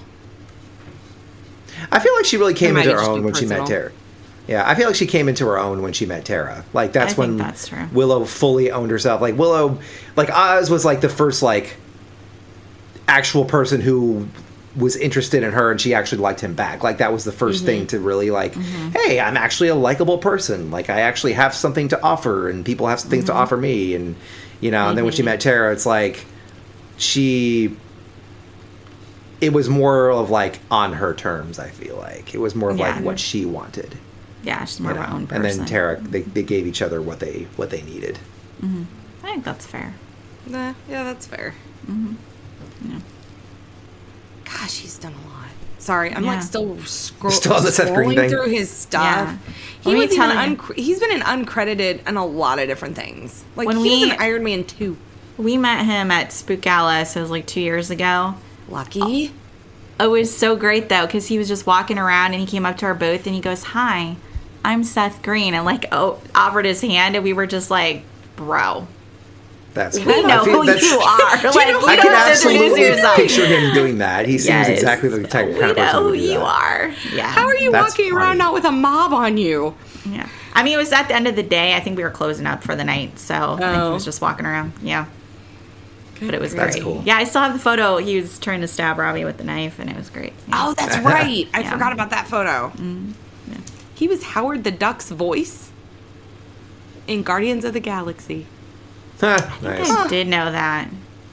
S10: I feel like she really came
S9: It might
S10: into her
S9: just be
S10: own when she met
S9: personal.
S10: Tara. Yeah, I feel like she came into her own when she met Tara. Like that's
S1: I think
S10: when
S1: that's true.
S10: Willow fully owned herself. Like Willow, like Oz was like the first like actual person who was interested in her and she actually liked him back. Like that was the 1st
S1: Mm-hmm.
S10: thing to really like, hey, I'm actually a likable person. Like I actually have something to offer and people have some things
S1: Mm-hmm.
S10: to offer me. And you know, and then when she met Tara, it's like she. It was more of like on her terms. I feel like it was more of
S1: Yeah.
S10: like what she wanted.
S1: Yeah, she's
S10: you
S1: more
S10: know?
S1: of her own person.
S10: And then Tara, they, they gave each other what they what they needed.
S1: I think that's fair.
S9: Nah, yeah, that's fair.
S1: Mm-hmm. Yeah.
S9: Gosh, he's done a lot. Sorry, I'm
S1: Yeah.
S9: like still scroll-
S10: Still on the Seth Green
S9: scrolling
S10: thing?
S9: through his stuff.
S1: Yeah.
S9: He
S1: Let me
S9: was even
S1: tell you.
S9: unc- he's been an uncredited in a lot of different things. Like
S1: When
S9: he was
S1: we-
S9: in Iron Man two.
S1: We met him at Spook Alice. It was like two years ago.
S9: Lucky.
S1: It was so great though because he was just walking around and he came up to our booth and he goes, "Hi, I'm Seth Green," and like oh, offered his hand and we were just like, "Bro,
S10: That's
S1: we
S10: cool. I
S1: know
S10: feel
S1: who
S10: that's-
S1: you are." Like,
S10: I
S1: we
S10: can
S1: don't have to introduce
S10: absolutely
S1: yourself.
S10: picture him doing that. He seems
S1: Yes.
S10: exactly the type
S1: We
S10: kind of person
S1: know
S10: who
S1: who
S10: would do
S1: you
S10: that.
S1: are. Yeah.
S9: How are you
S10: That's
S9: walking
S10: funny.
S9: around not with a mob on you?
S1: Yeah. I mean, it was at the end of the day. I think we were closing up for the night, so I think he
S9: Oh.
S1: was just walking around. Yeah. But it was
S10: That's
S1: great.
S10: cool.
S1: Yeah, I still have the photo. He was trying to stab Robbie with the knife, and it was great. Yeah.
S9: Oh, that's right. I
S1: Yeah.
S9: forgot about that photo.
S1: Yeah.
S9: He was Howard the Duck's voice in Guardians of the Galaxy.
S10: Huh,
S1: I
S10: nice.
S1: think I did know that.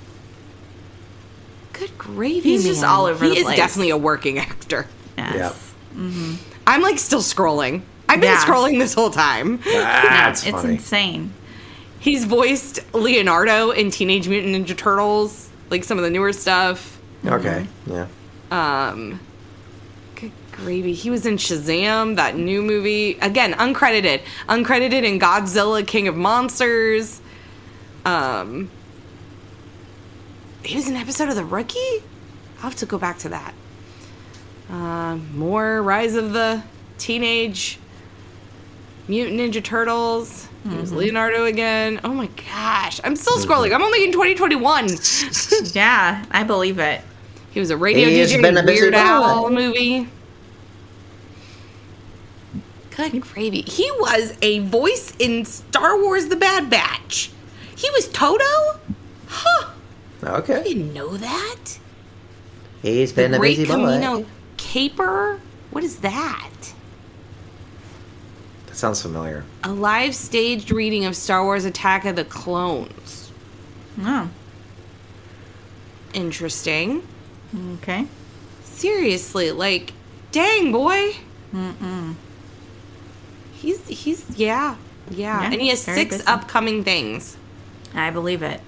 S9: Good gravy,
S1: He's just
S9: man.
S1: all over
S9: he
S1: the
S9: is
S1: place.
S9: definitely a working actor.
S1: Yes.
S9: I'm like still scrolling. I've been
S1: Yeah.
S9: scrolling this whole time.
S10: That's
S1: it's
S10: funny.
S1: insane.
S9: He's voiced Leonardo in Teenage Mutant Ninja Turtles, like some of the newer stuff.
S10: Okay, yeah.
S9: Um, good gravy. He was in Shazam, that new movie. Again, uncredited. Uncredited in Godzilla, King of Monsters. Um, he was in an episode of The Rookie? I'll have to go back to that. Um, more Rise of the Teenage Mutant Ninja Turtles. There's Leonardo again. Oh my gosh. I'm still scrolling. I'm only in twenty twenty-one.
S1: Yeah, I believe it.
S9: He was a radio
S10: He's
S9: D J
S10: been
S9: in
S10: a busy
S9: Weird Al
S10: boy.
S9: movie. Good gravy. He was a voice in Star Wars The Bad Batch. He was Toto? Huh. I
S10: Okay.
S9: didn't know that.
S10: He's been
S9: the
S10: a
S9: Great
S10: busy
S9: Camino
S10: boy.
S9: Caper? What is that?
S10: That sounds familiar.
S9: A live staged reading of Star Wars Attack of the Clones.
S1: Oh,
S9: Interesting.
S1: okay.
S9: Seriously, like, dang, boy. Mm-mm. He's, he's, yeah, yeah.
S1: Yeah,
S9: and he has
S1: very
S9: six
S1: busy.
S9: upcoming things.
S1: I believe it.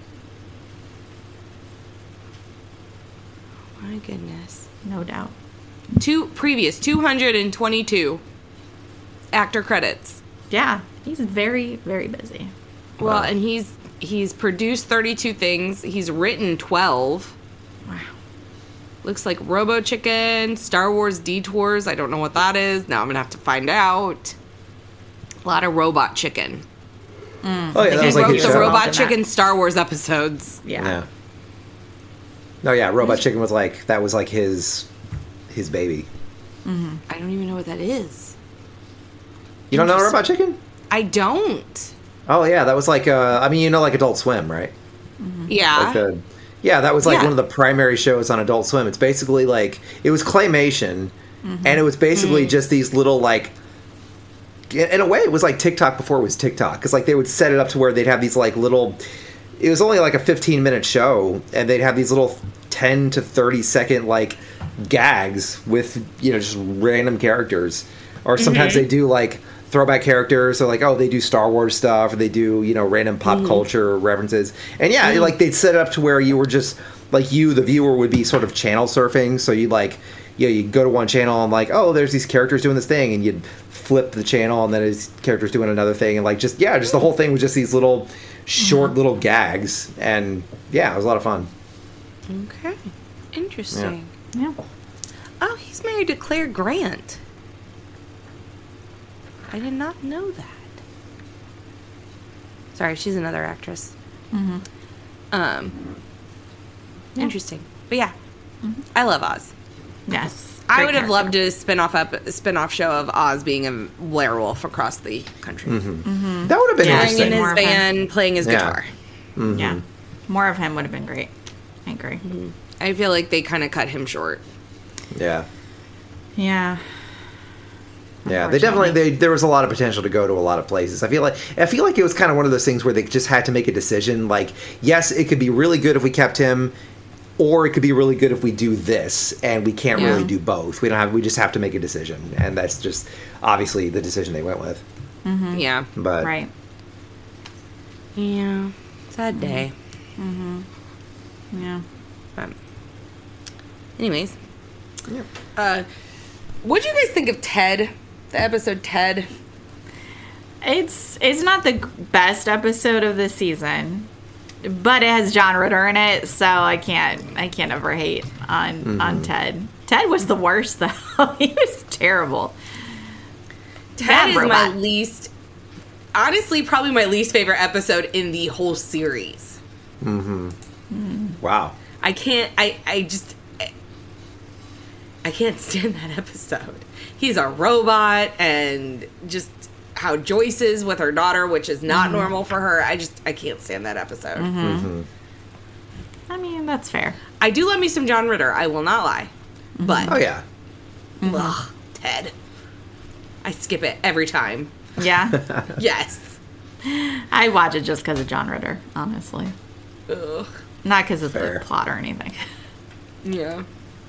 S9: My goodness.
S1: No doubt.
S9: Two previous two hundred twenty-two actor credits.
S1: Yeah, he's very, very busy.
S9: Well,
S10: Wow.
S9: and he's he's produced thirty-two things. He's written twelve.
S1: Wow.
S9: Looks like Robo Chicken, Star Wars Detours. I don't know what that is. Now I'm gonna have to find out. A lot of Robot Chicken.
S10: Oh yeah, that
S9: He
S10: was like
S9: wrote
S10: his
S9: the
S10: show.
S9: Robot
S1: Involved in
S9: Chicken Star Wars episodes.
S1: Yeah.
S10: Yeah. No, yeah, Robot Chicken was like that was like his his baby.
S9: I don't even know what that is.
S10: You don't know Robot Chicken?
S9: I don't.
S10: Oh yeah, that was like uh I mean you know like Adult Swim, right?
S9: Yeah.
S10: Like the, yeah, that was like
S9: Yeah.
S10: one of the primary shows on Adult Swim. It's basically like it was claymation, and it was basically just these little like. In in a way, it was like TikTok before it was TikTok, because like they would set it up to where they'd have these like little. It was only like a fifteen minute show, and they'd have these little ten to thirty second like gags with you know just random characters, or sometimes they do like throwback characters, so like oh they do Star Wars stuff, or they do you know random pop culture references, and yeah, like they'd set it up to where you were just like you the viewer would be sort of channel surfing, so you like you know, you'd go to one channel and like oh there's these characters doing this thing, and you'd flip the channel and then his character's doing another thing, and like just yeah just the whole thing was just these little short little gags, and yeah it was a lot of fun.
S9: Okay. Interesting.
S1: Yeah.
S9: Oh, he's married to Claire Grant. I did not know that. Sorry, she's another actress.
S1: Mm-hmm.
S9: Um, interesting. But yeah, I love Oz.
S1: Yes.
S9: I
S1: Great
S9: would have
S1: character.
S9: loved a spin-off up spin-off show of Oz being a werewolf across the country.
S10: That would have been
S1: Yeah,
S9: Playing in
S10: interesting.
S9: his
S1: More of him.
S9: van, playing his
S10: Yeah.
S9: guitar.
S1: Yeah. More of him would have been great. I agree.
S9: I feel like they kind of cut him short.
S10: Yeah.
S1: Yeah.
S10: Yeah, they definitely
S1: Unfortunately.
S10: they, there was a lot of potential to go to a lot of places. I feel like I feel like it was kind of one of those things where they just had to make a decision. Like, yes, it could be really good if we kept him, or it could be really good if we do this, and we can't
S9: Yeah.
S10: really do both. We don't have. We just have to make a decision, and that's just obviously the decision they went with.
S9: Yeah.
S10: But
S1: Right.
S9: Yeah. Sad day.
S1: Yeah.
S9: But anyways.
S10: Yeah.
S9: Uh, what do you guys think of Ted? The episode Ted?
S1: It's it's not the g- best episode of the season, but it has John Ritter in it, so I can't I can't ever hate on on Ted. Ted was the worst though. He was terrible.
S9: Ted
S1: Bad
S9: is
S1: robot.
S9: my least, honestly, probably my least favorite episode in the whole series.
S10: wow.
S9: I can't, I, I just, I, I can't stand that episode. He's a robot, and just how Joyce is with her daughter, which is not normal for her. I just, I can't stand that episode.
S1: I mean, that's fair.
S9: I do love me some John Ritter, I will not lie. But,
S10: Oh yeah.
S9: ugh, Ted. I skip it every time.
S1: Yeah.
S9: Yes.
S1: I watch it just because of John Ritter, honestly.
S9: Ugh.
S1: Not because of
S10: Fair.
S1: the plot or anything.
S9: Yeah.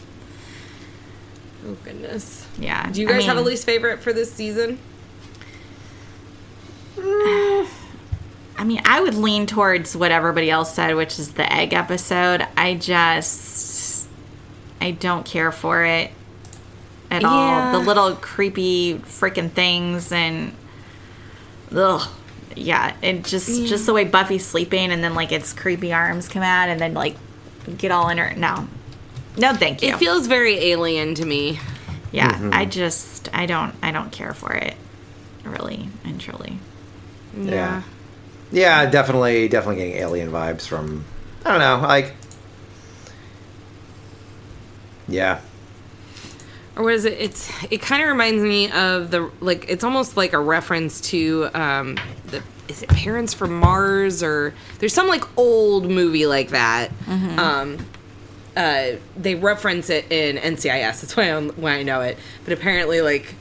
S9: Oh, goodness.
S1: Yeah.
S9: Do you
S1: I
S9: guys have a
S1: mean,
S9: least favorite for this season?
S1: I mean, I would lean towards what everybody else said, which is the egg episode. I just, I don't care for it at
S9: Yeah.
S1: all. The little creepy freaking things and, ugh, yeah, it just, just the way Buffy's sleeping and then like its creepy arms come out and then like get all in her. No, no, thank you.
S9: It feels very alien to me.
S1: yeah, I just, I don't, I don't care for it, really and truly.
S10: Yeah. Yeah, definitely, definitely getting alien vibes from. I don't know, like Yeah.
S9: Or what is it? It's it kind of reminds me of the like. It's almost like a reference to um, the is it Parents from Mars, or there's some like old movie like that. Mm-hmm. Um, uh, they reference it in N C I S. That's why I, why I know it. But apparently, like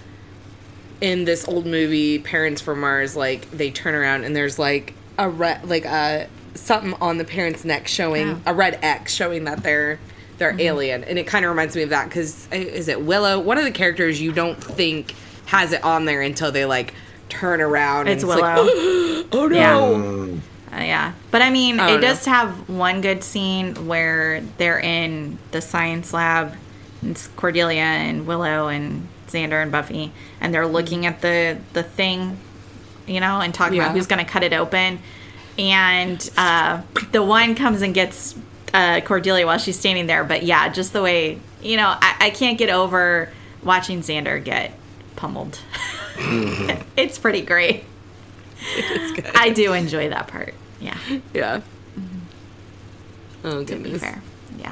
S9: in this old movie, Parents from Mars, like they turn around and there's like a red like a something on the parent's neck showing oh. a red X showing that they're. They're mm-hmm. alien, and it kind of reminds me of that because is it Willow? One of the characters you don't think has it on there until they like turn around.
S1: It's
S9: and
S1: Willow.
S9: It's like, oh no!
S1: Yeah. Uh, yeah, but I mean,
S9: I
S1: it
S9: know.
S1: does have one good scene where they're in the science lab. It's Cordelia and Willow and Xander and Buffy, and they're looking at the the thing, you know, and talking
S9: Yeah.
S1: about who's going to cut it open, and uh, the one comes and gets. Uh, Cordelia while she's standing there, but yeah, just the way, you know, I, I can't get over watching Xander get pummeled. Mm-hmm. It's pretty great.
S9: It's good.
S1: I do enjoy that part. Yeah.
S9: Yeah.
S1: Mm-hmm.
S9: Oh,
S1: To
S9: goodness.
S1: be fair. Yeah.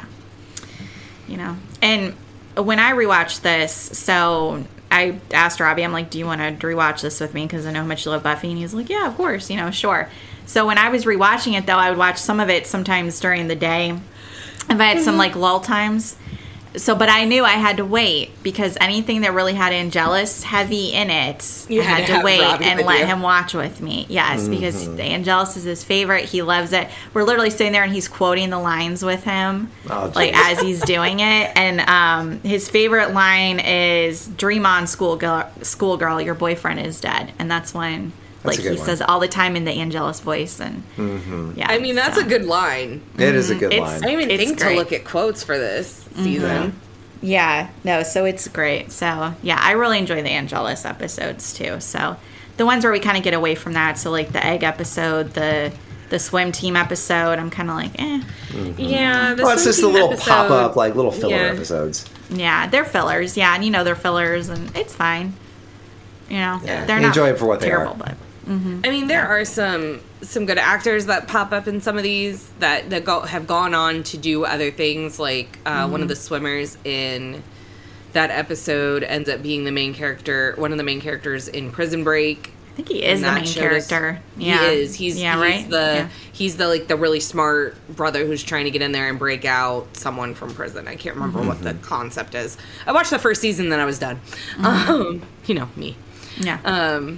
S1: You know, and when I rewatched this, so I asked Robbie, I'm like, do you want to rewatch this with me? Because I know how much you love Buffy. And he's like, yeah, of course, you know, sure. So when I was rewatching it, though, I would watch some of it sometimes during the day. If I had some, like, lull times. So, but I knew I had to wait because anything that really had Angelus heavy in it,
S9: You
S1: I
S9: had
S1: had
S9: to
S1: to
S9: have
S1: wait
S9: Robbie
S1: and
S9: with
S1: let
S9: you.
S1: him watch with me. Yes,
S10: Mm-hmm.
S1: because Angelus is his favorite. He loves it. We're literally sitting there and he's quoting the lines with him,
S10: Oh,
S1: like
S10: geez.
S1: as he's doing it. And um, his favorite line is "Dream on, schoolgirl, schoolgirl, your boyfriend is dead," and that's when.
S10: That's
S1: Like
S10: a good
S1: he
S10: one.
S1: says all the time in the Angelus voice, and
S10: Mm-hmm.
S1: yeah,
S9: I mean, that's
S1: so.
S9: a good line.
S10: It is a good
S1: It's-
S10: line.
S9: I didn't even
S1: It's
S9: think
S1: great.
S9: to look at quotes for this season.
S1: Yeah, no, so it's great. So yeah, I really enjoy the Angelus episodes too. So the ones where we kind of get away from that, so like the egg episode, the the swim team episode, I'm kind of like, eh,
S9: Yeah. The
S10: Well, it's
S9: swim
S10: just the
S9: team
S10: little
S9: episode-
S10: pop up, like little filler
S9: Yeah.
S10: episodes.
S1: yeah, they're fillers. Yeah, and you know they're fillers, and it's fine. You know,
S10: Yeah,
S1: they're
S10: you
S1: not
S10: enjoy it for what they
S1: terrible,
S10: are.
S1: but
S9: I mean, there are some some good actors that pop up in some of these that that go have gone on to do other things. Like uh, one of the swimmers in that episode ends up being the main character, one of the main characters in Prison Break.
S1: I think he is
S9: And
S1: the
S9: that
S1: main
S9: showed us-
S1: character. Yeah,
S9: He is. He's
S1: yeah,
S9: he's
S1: right.
S9: the
S1: Yeah.
S9: he's the like the really smart brother who's trying to get in there and break out someone from prison. I can't remember what the concept is. I watched the first season, then I was done. Um, you know me.
S1: Yeah.
S9: Um,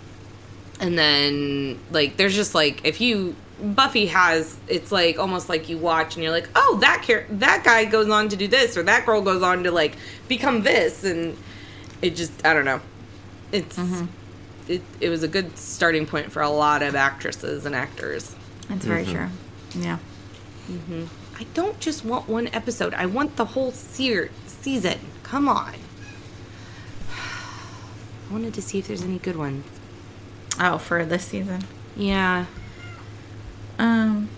S9: and then like there's just like if you Buffy has it's like almost like you watch and you're like, oh, that char- that guy goes on to do this, or that girl goes on to like become this, and it just I don't know. It's it it was a good starting point for a lot of actresses and actors.
S1: That's very true. Yeah.
S9: I don't just want one episode. I want the whole se- season. Come on. I wanted to see if there's any good ones.
S1: Oh, for this season.
S9: Yeah.
S1: Um.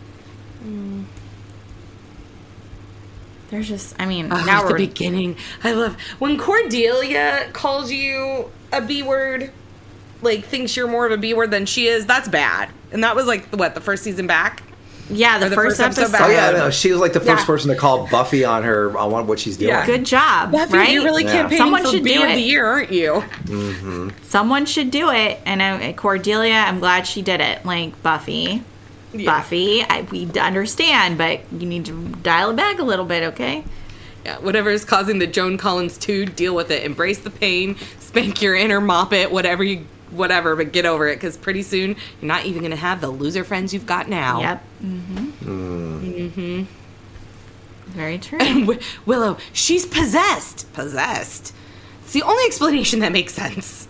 S1: There's just, I mean,
S9: Oh,
S1: now
S9: at the
S1: we're
S9: beginning. I love when Cordelia calls you a B word, like thinks you're more of a B word than she is. That's bad. And that was like what the first season back.
S1: yeah, the,
S9: or the
S1: first,
S9: first episode
S1: episode.
S10: Oh yeah, no, she was like the first
S9: Yeah.
S10: person to call Buffy on her on what she's doing.
S9: Yeah.
S1: Good job,
S9: Buffy,
S1: right?
S9: you're really
S10: Yeah.
S9: campaigning
S1: Someone
S9: for
S1: should
S9: B
S1: do
S9: of
S1: it.
S9: the year, aren't you?
S1: Someone should do it, and uh, Cordelia, I'm glad she did it. Like Buffy,
S9: Yeah.
S1: Buffy, I, we understand, but you need to dial it back a little bit, okay?
S9: Yeah, whatever is causing the Joan Collins two, deal with it. Embrace the pain, spank your inner, mop it, whatever you, whatever, but get over it, because pretty soon you're not even going to have the loser friends you've got now.
S1: Yep. Mm-hmm. Mm-hmm. Very true.
S9: And Wi- Willow, she's possessed. Possessed. It's the only explanation that makes sense.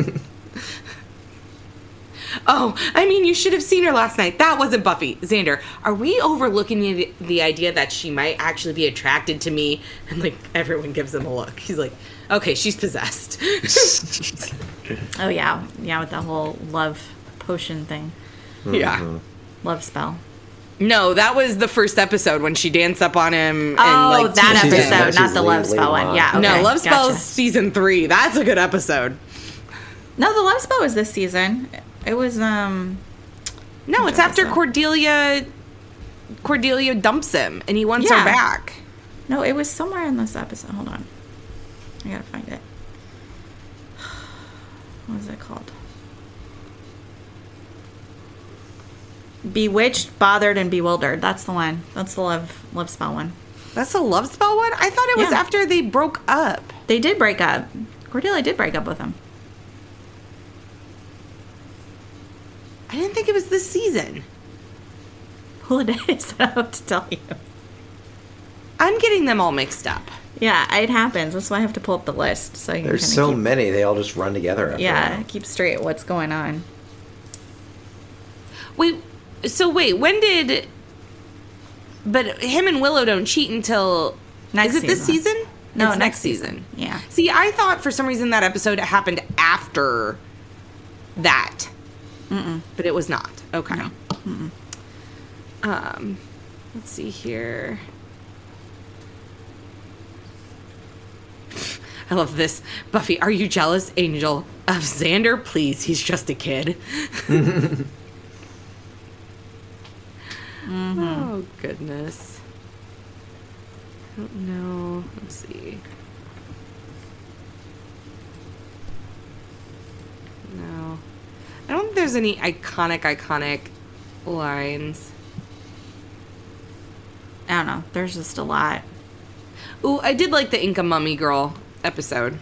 S9: Oh, I mean, you should have seen her last night. That wasn't Buffy. Xander, are we overlooking the, the idea that she might actually be attracted to me? And, like, everyone gives him a look. He's like, okay, she's possessed.
S1: Oh yeah, yeah, with the whole love potion thing,
S9: Yeah.
S1: love spell.
S9: No, that was the first episode when she danced up on him.
S1: Oh,
S9: and, like,
S1: that
S10: she's-
S1: episode,
S10: she's
S1: not the love
S10: later
S1: spell one.
S10: on.
S1: Yeah, okay,
S9: No, Love Spell
S1: gotcha.
S9: is season three. That's a good episode.
S1: No, the love spell was this season. It was um.
S9: No, it's after
S1: episode?
S9: Cordelia. Cordelia dumps him, and he wants
S1: Yeah.
S9: her back.
S1: No, it was somewhere in this episode. Hold on. I gotta find it. What is it called? Bewitched, Bothered, and Bewildered. That's the one. That's the love love spell one.
S9: That's the love spell one? I thought it was
S1: Yeah.
S9: after they broke up.
S1: They did break up. Cordelia did break up with him.
S9: I didn't think it was this season.
S1: Well, it is. I don't have to tell you.
S9: I'm getting them all mixed up.
S1: Yeah, it happens. That's why I have to pull up the list. So you
S10: There's
S1: can
S10: so
S1: keep,
S10: many, they all just run together. After
S1: Yeah,
S10: a while.
S1: keep straight what's going on.
S9: Wait, so wait, when did... But him and Willow don't cheat until...
S1: Next
S9: is it this
S1: season.
S9: season?
S1: No,
S9: It's
S1: next
S9: next
S1: season.
S9: season.
S1: Yeah.
S9: See, I thought for some reason that episode happened after that.
S1: Mm-mm.
S9: But it was not. Okay.
S1: No. Mm-mm.
S9: Um, let's see here. I love this. Buffy, are you jealous, Angel? Of Xander? Please, he's just a kid.
S1: Mm-hmm.
S9: Oh, goodness. I don't know. Let's see. No. I don't think there's any iconic, iconic lines.
S1: I don't know. There's just a lot.
S9: Ooh, I did like the Inca Mummy Girl episode.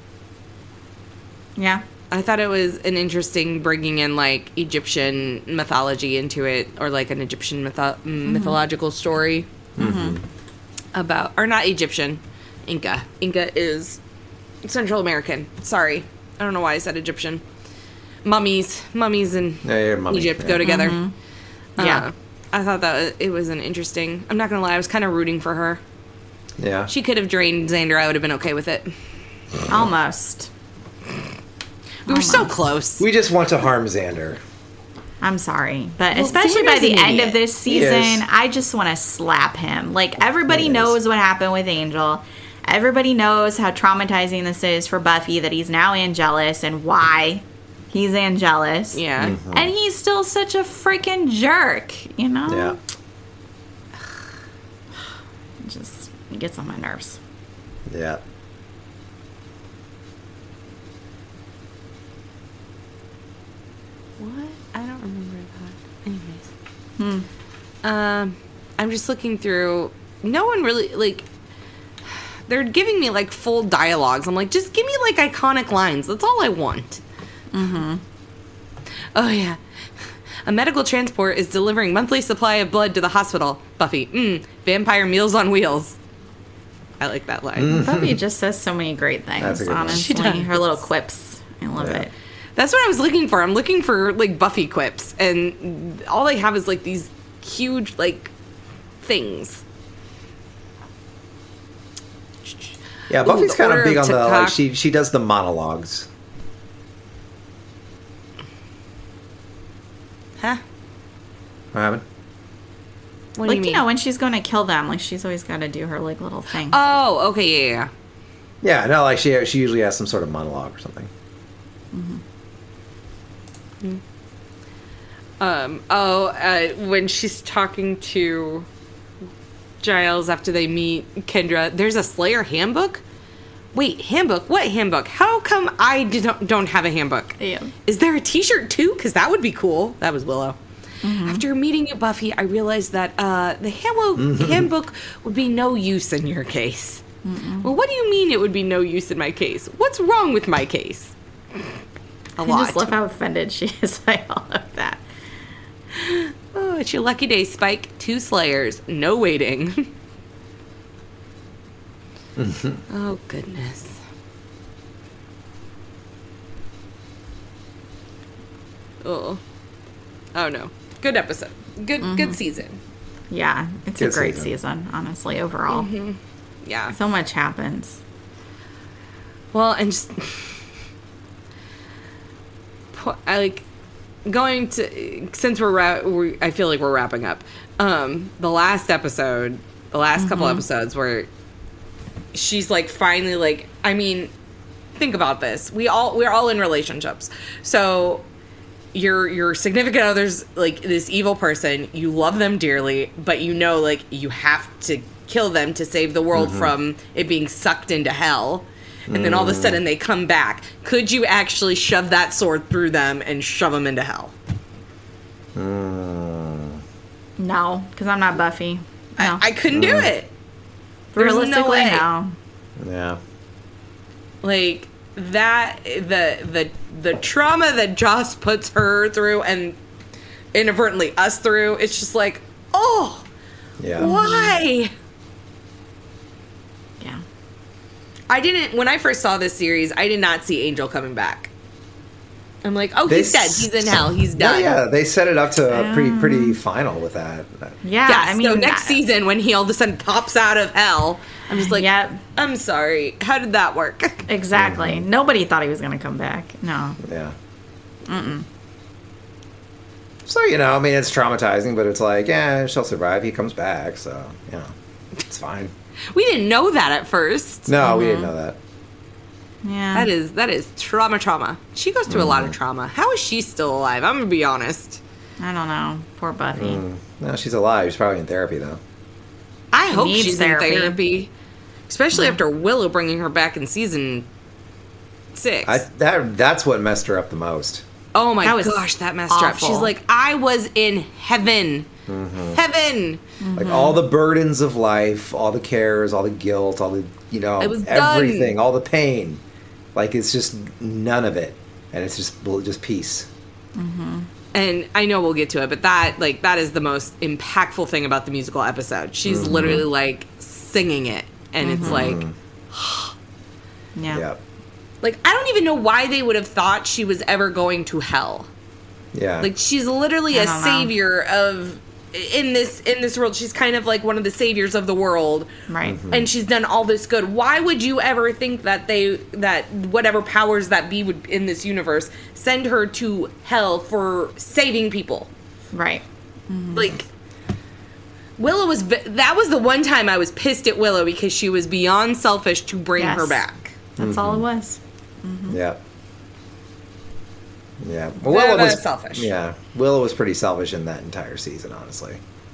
S1: Yeah.
S9: I thought it was an interesting bringing in like Egyptian mythology into it, or like an Egyptian mytho-
S1: Mm-hmm.
S9: mythological story
S1: Mm-hmm.
S9: about, or not Egyptian, Inca. Inca is Central American. Sorry, I don't know why I said Egyptian. Mummies, mummies, and
S10: Yeah, yeah, mummy,
S9: Egypt
S10: yeah.
S9: go together.
S1: Mm-hmm.
S9: Uh,
S1: Yeah.
S9: I thought that it was an interesting. I'm not gonna lie, I was kind of rooting for her.
S10: Yeah.
S9: She could have drained Xander. I would have been okay with it.
S1: Almost.
S9: We were so close.
S10: We just want to harm Xander.
S1: I'm sorry, but
S9: Well,
S1: especially by
S9: Xander's
S1: the
S9: an
S1: end
S9: idiot.
S1: of this
S10: He is.
S1: season, I just want to slap him. Like, everybody
S10: He is.
S1: knows what happened with Angel. Everybody knows how traumatizing this is for Buffy, that he's now Angelus and why he's Angelus.
S9: Yeah.
S10: Mm-hmm.
S1: And he's still such a freaking jerk, you know?
S10: Yeah.
S1: It just gets on my nerves.
S10: Yeah.
S9: What? I don't remember that. Anyways.
S1: Hmm.
S9: Um, I'm just looking through. No one really, like, they're giving me, like, full dialogues. I'm like, just give me, like, iconic lines. That's all I want.
S1: Mm-hmm.
S9: Oh, yeah. A medical transport is delivering monthly supply of blood to the hospital. Buffy, mm, vampire meals on wheels. I like that line.
S1: Buffy just says so many great things,
S10: That's a good one.
S1: honestly.
S9: She does.
S1: Her little quips. I love
S10: Yeah.
S1: it.
S9: That's what I was looking for. I'm looking for, like, Buffy quips. And all they have is, like, these huge, like, things.
S10: Yeah,
S9: Ooh,
S10: Buffy's
S9: the
S10: kind of
S9: Order
S10: big
S9: of
S10: on the, like,
S9: TikTok.
S10: she, she does the monologues.
S9: Huh?
S10: What happened?
S9: What
S1: like,
S9: do you mean?
S1: know, when she's going to kill them, like, she's always got to do her, like, little thing.
S9: Oh, okay, yeah, yeah.
S10: Yeah, no, like, she, she usually has some sort of monologue or something.
S9: Um, oh, uh, when she's talking to Giles after they meet Kendra, there's a Slayer handbook? Wait, handbook? What handbook? How come I don't, don't have a handbook?
S1: Yeah.
S9: Is there a t-shirt too? Because that would be cool. That was Willow. After meeting you, Buffy, I realized that uh, the handbook, handbook would be no use in your case. Well, what do you mean it would be no use in my case? What's wrong with my case? A
S1: I
S9: lot.
S1: just love how offended she is by all of that.
S9: Oh, it's your lucky day, Spike. Two Slayers. No waiting. Oh, goodness. Oh. Oh, no. Good episode. Good good season.
S1: Yeah, it's
S10: Good
S1: a great
S10: season.
S1: season, honestly, overall.
S9: Yeah.
S1: So much happens.
S9: Well, and just... po- I like... Going to... Since we're, ra- we I feel like we're wrapping up. Um, the last episode... The last couple episodes where... She's, like, finally, like... I mean... Think about this. We all... We're all in relationships. So... Your your significant other's like this evil person. You love them dearly, but you know like you have to kill them to save the world
S10: Mhm.
S9: from it being sucked into hell. And then all of a sudden they come back. Could you actually shove that sword through them and shove them into hell?
S10: Mm.
S1: No, because I'm not Buffy. No.
S9: I, I couldn't do
S10: Mm.
S9: it. There's
S1: Realistically,
S9: no way.
S1: no.
S10: Yeah.
S9: Like that, the the the trauma that Joss puts her through and inadvertently us through. It's just like, oh,
S10: Yeah.
S9: why?
S1: Yeah.
S9: I didn't. When I first saw this series, I did not see Angel coming back. I'm like, oh,
S10: They
S9: he's dead.
S10: s-
S9: He's in hell. He's
S10: Yeah,
S9: done.
S10: yeah, they set it up to a pretty pretty final with that.
S1: Yeah,
S9: Yes,
S1: I mean,
S9: so next
S1: I-
S9: season when he all of a sudden pops out of hell, I'm just like,
S1: Yep.
S9: I'm sorry. How did that work?
S1: Exactly.
S10: Mm-hmm.
S1: Nobody thought he was going to come back. No.
S10: Yeah.
S1: Mm-mm.
S10: So, you know, I mean, it's traumatizing, but it's like, yeah, she'll survive. He comes back, so, you know, it's fine.
S9: We didn't know that at first.
S10: No, we didn't know that.
S1: Yeah.
S9: That is that is trauma, trauma. She goes through a lot of trauma. How is she still alive? I'm gonna be honest.
S1: I don't know. Poor Buffy.
S10: Mm. No, she's alive. She's probably in therapy, though.
S9: I
S1: She
S9: hope
S1: needs
S9: she's
S1: therapy.
S9: in therapy, especially after Willow bringing her back in season six.
S10: I, that That's what messed her up the most.
S9: oh my
S1: That was
S9: gosh, that messed her up.
S1: awful.
S9: She's like, I was in heaven,
S10: Mm-hmm.
S9: heaven.
S10: Like, all the burdens of life, all the cares, all the guilt, all the, you know,
S9: It was done.
S10: everything, all the pain. Like, it's just none of it. And it's just just peace.
S9: And I know we'll get to it, but that like that is the most impactful thing about the musical episode. She's
S10: Mm-hmm.
S9: literally like singing it, and it's like,
S1: Yeah.
S10: Yeah.
S9: like I don't even know why they would have thought she was ever going to hell.
S10: Yeah.
S9: Like she's literally
S1: I
S9: a
S1: don't know.
S9: savior of in this in this world. She's kind of like one of the saviors of the world,
S1: Right.
S9: and she's done all this good. Why would you ever think that they that whatever powers that be would in this universe send her to hell for saving people?
S1: Right.
S9: Like Willow was ve- that was the one time I was pissed at Willow because she was beyond selfish to bring
S1: Yes.
S9: her back.
S1: That's all it was.
S10: Yeah. Yeah. Well,
S9: Very,
S10: Willow
S9: very
S10: was
S9: selfish.
S10: Yeah. Willow was pretty selfish in that entire season, honestly.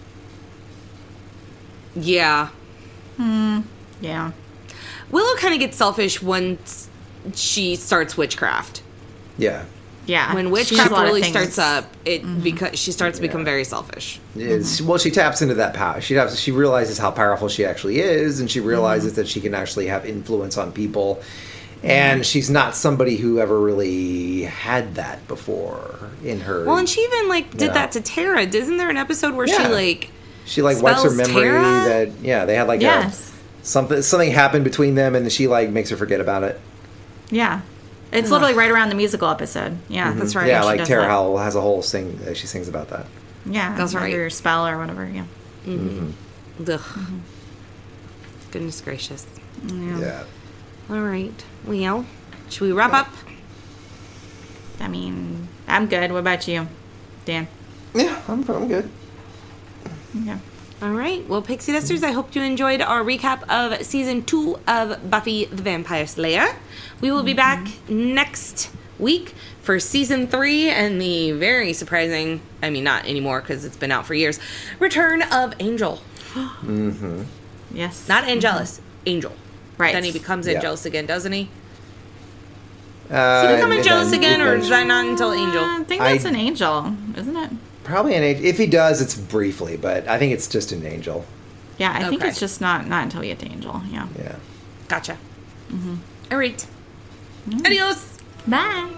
S9: Yeah.
S1: Yeah.
S9: Willow kind of gets selfish once she starts witchcraft.
S10: Yeah.
S1: Yeah.
S9: When
S1: She
S9: witchcraft
S1: has a lot of
S9: really
S1: things.
S9: starts up, it because she starts to become very selfish.
S10: It's, well, she taps into that power. She taps, she realizes how powerful she actually is, and she realizes that she can actually have influence on people. And she's not somebody who ever really had that before in her.
S9: Well, and she even like did
S10: Yeah.
S9: that to Tara. Isn't there an episode where
S10: Yeah.
S9: she like
S10: she like wipes her
S9: spells
S10: memory
S9: Tara?
S10: that yeah they had like
S1: Yes.
S10: a, something something happened between them, and she like makes her forget about it.
S1: Yeah. It's literally right around the musical episode. Yeah, that's right.
S10: Yeah,
S1: She
S10: like
S1: does
S10: Tara
S1: that.
S10: Howell has a whole sing. uh, She sings about that.
S1: Yeah.
S9: That's right.
S1: Your spell or whatever. Yeah.
S9: ugh. Goodness gracious.
S1: Yeah.
S10: Yeah.
S9: All right. Well, should we wrap up?
S1: I mean, I'm good. What about you, Dan?
S10: Yeah, I'm I'm good.
S1: Yeah.
S9: All right. Well, Pixie Dusters, I hope you enjoyed our recap of season two of Buffy the Vampire Slayer. We will be back next week for season three and the very surprising, I mean, not anymore because it's been out for years, return of Angel.
S10: Mm-hmm.
S1: Yes.
S9: Not Angelus, Angel.
S1: Right.
S9: Then he becomes
S10: Yeah.
S9: Angelus again, doesn't he?
S10: Uh,
S9: Does he become
S10: and
S9: Angelus
S10: then
S9: again, or is
S10: eventually-
S9: that not until Angel?
S1: I think
S10: I-
S1: that's an angel, isn't it?
S10: Probably an angel. If he does, it's briefly, but I think it's just an angel.
S1: Yeah, I think
S9: Okay.
S1: it's just not not until we get to angel. Yeah.
S10: Yeah.
S9: Gotcha. All right. Adios.
S1: Bye.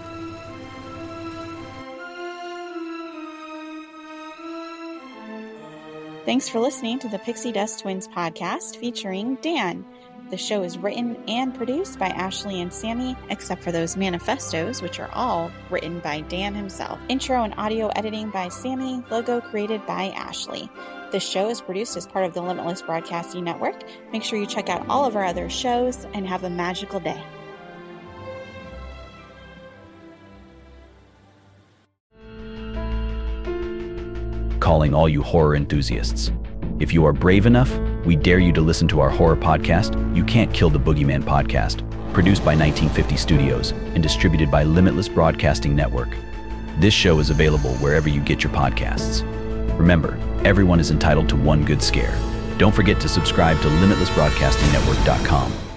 S11: Thanks for listening to the Pixie Dust Twins podcast featuring Dan. The show is written and produced by Ashley and Sammy, except for those manifestos, which are all written by Dan himself. Intro and audio editing by Sammy, logo created by Ashley. This show is produced as part of the Limitless Broadcasting Network. Make sure you check out all of our other shows and have a magical day.
S12: Calling all you horror enthusiasts. If you are brave enough, we dare you to listen to our horror podcast, You Can't Kill the Boogeyman podcast, produced by nineteen fifty Studios and distributed by Limitless Broadcasting Network. This show is available wherever you get your podcasts. Remember, everyone is entitled to one good scare. Don't forget to subscribe to limitless broadcasting network dot com.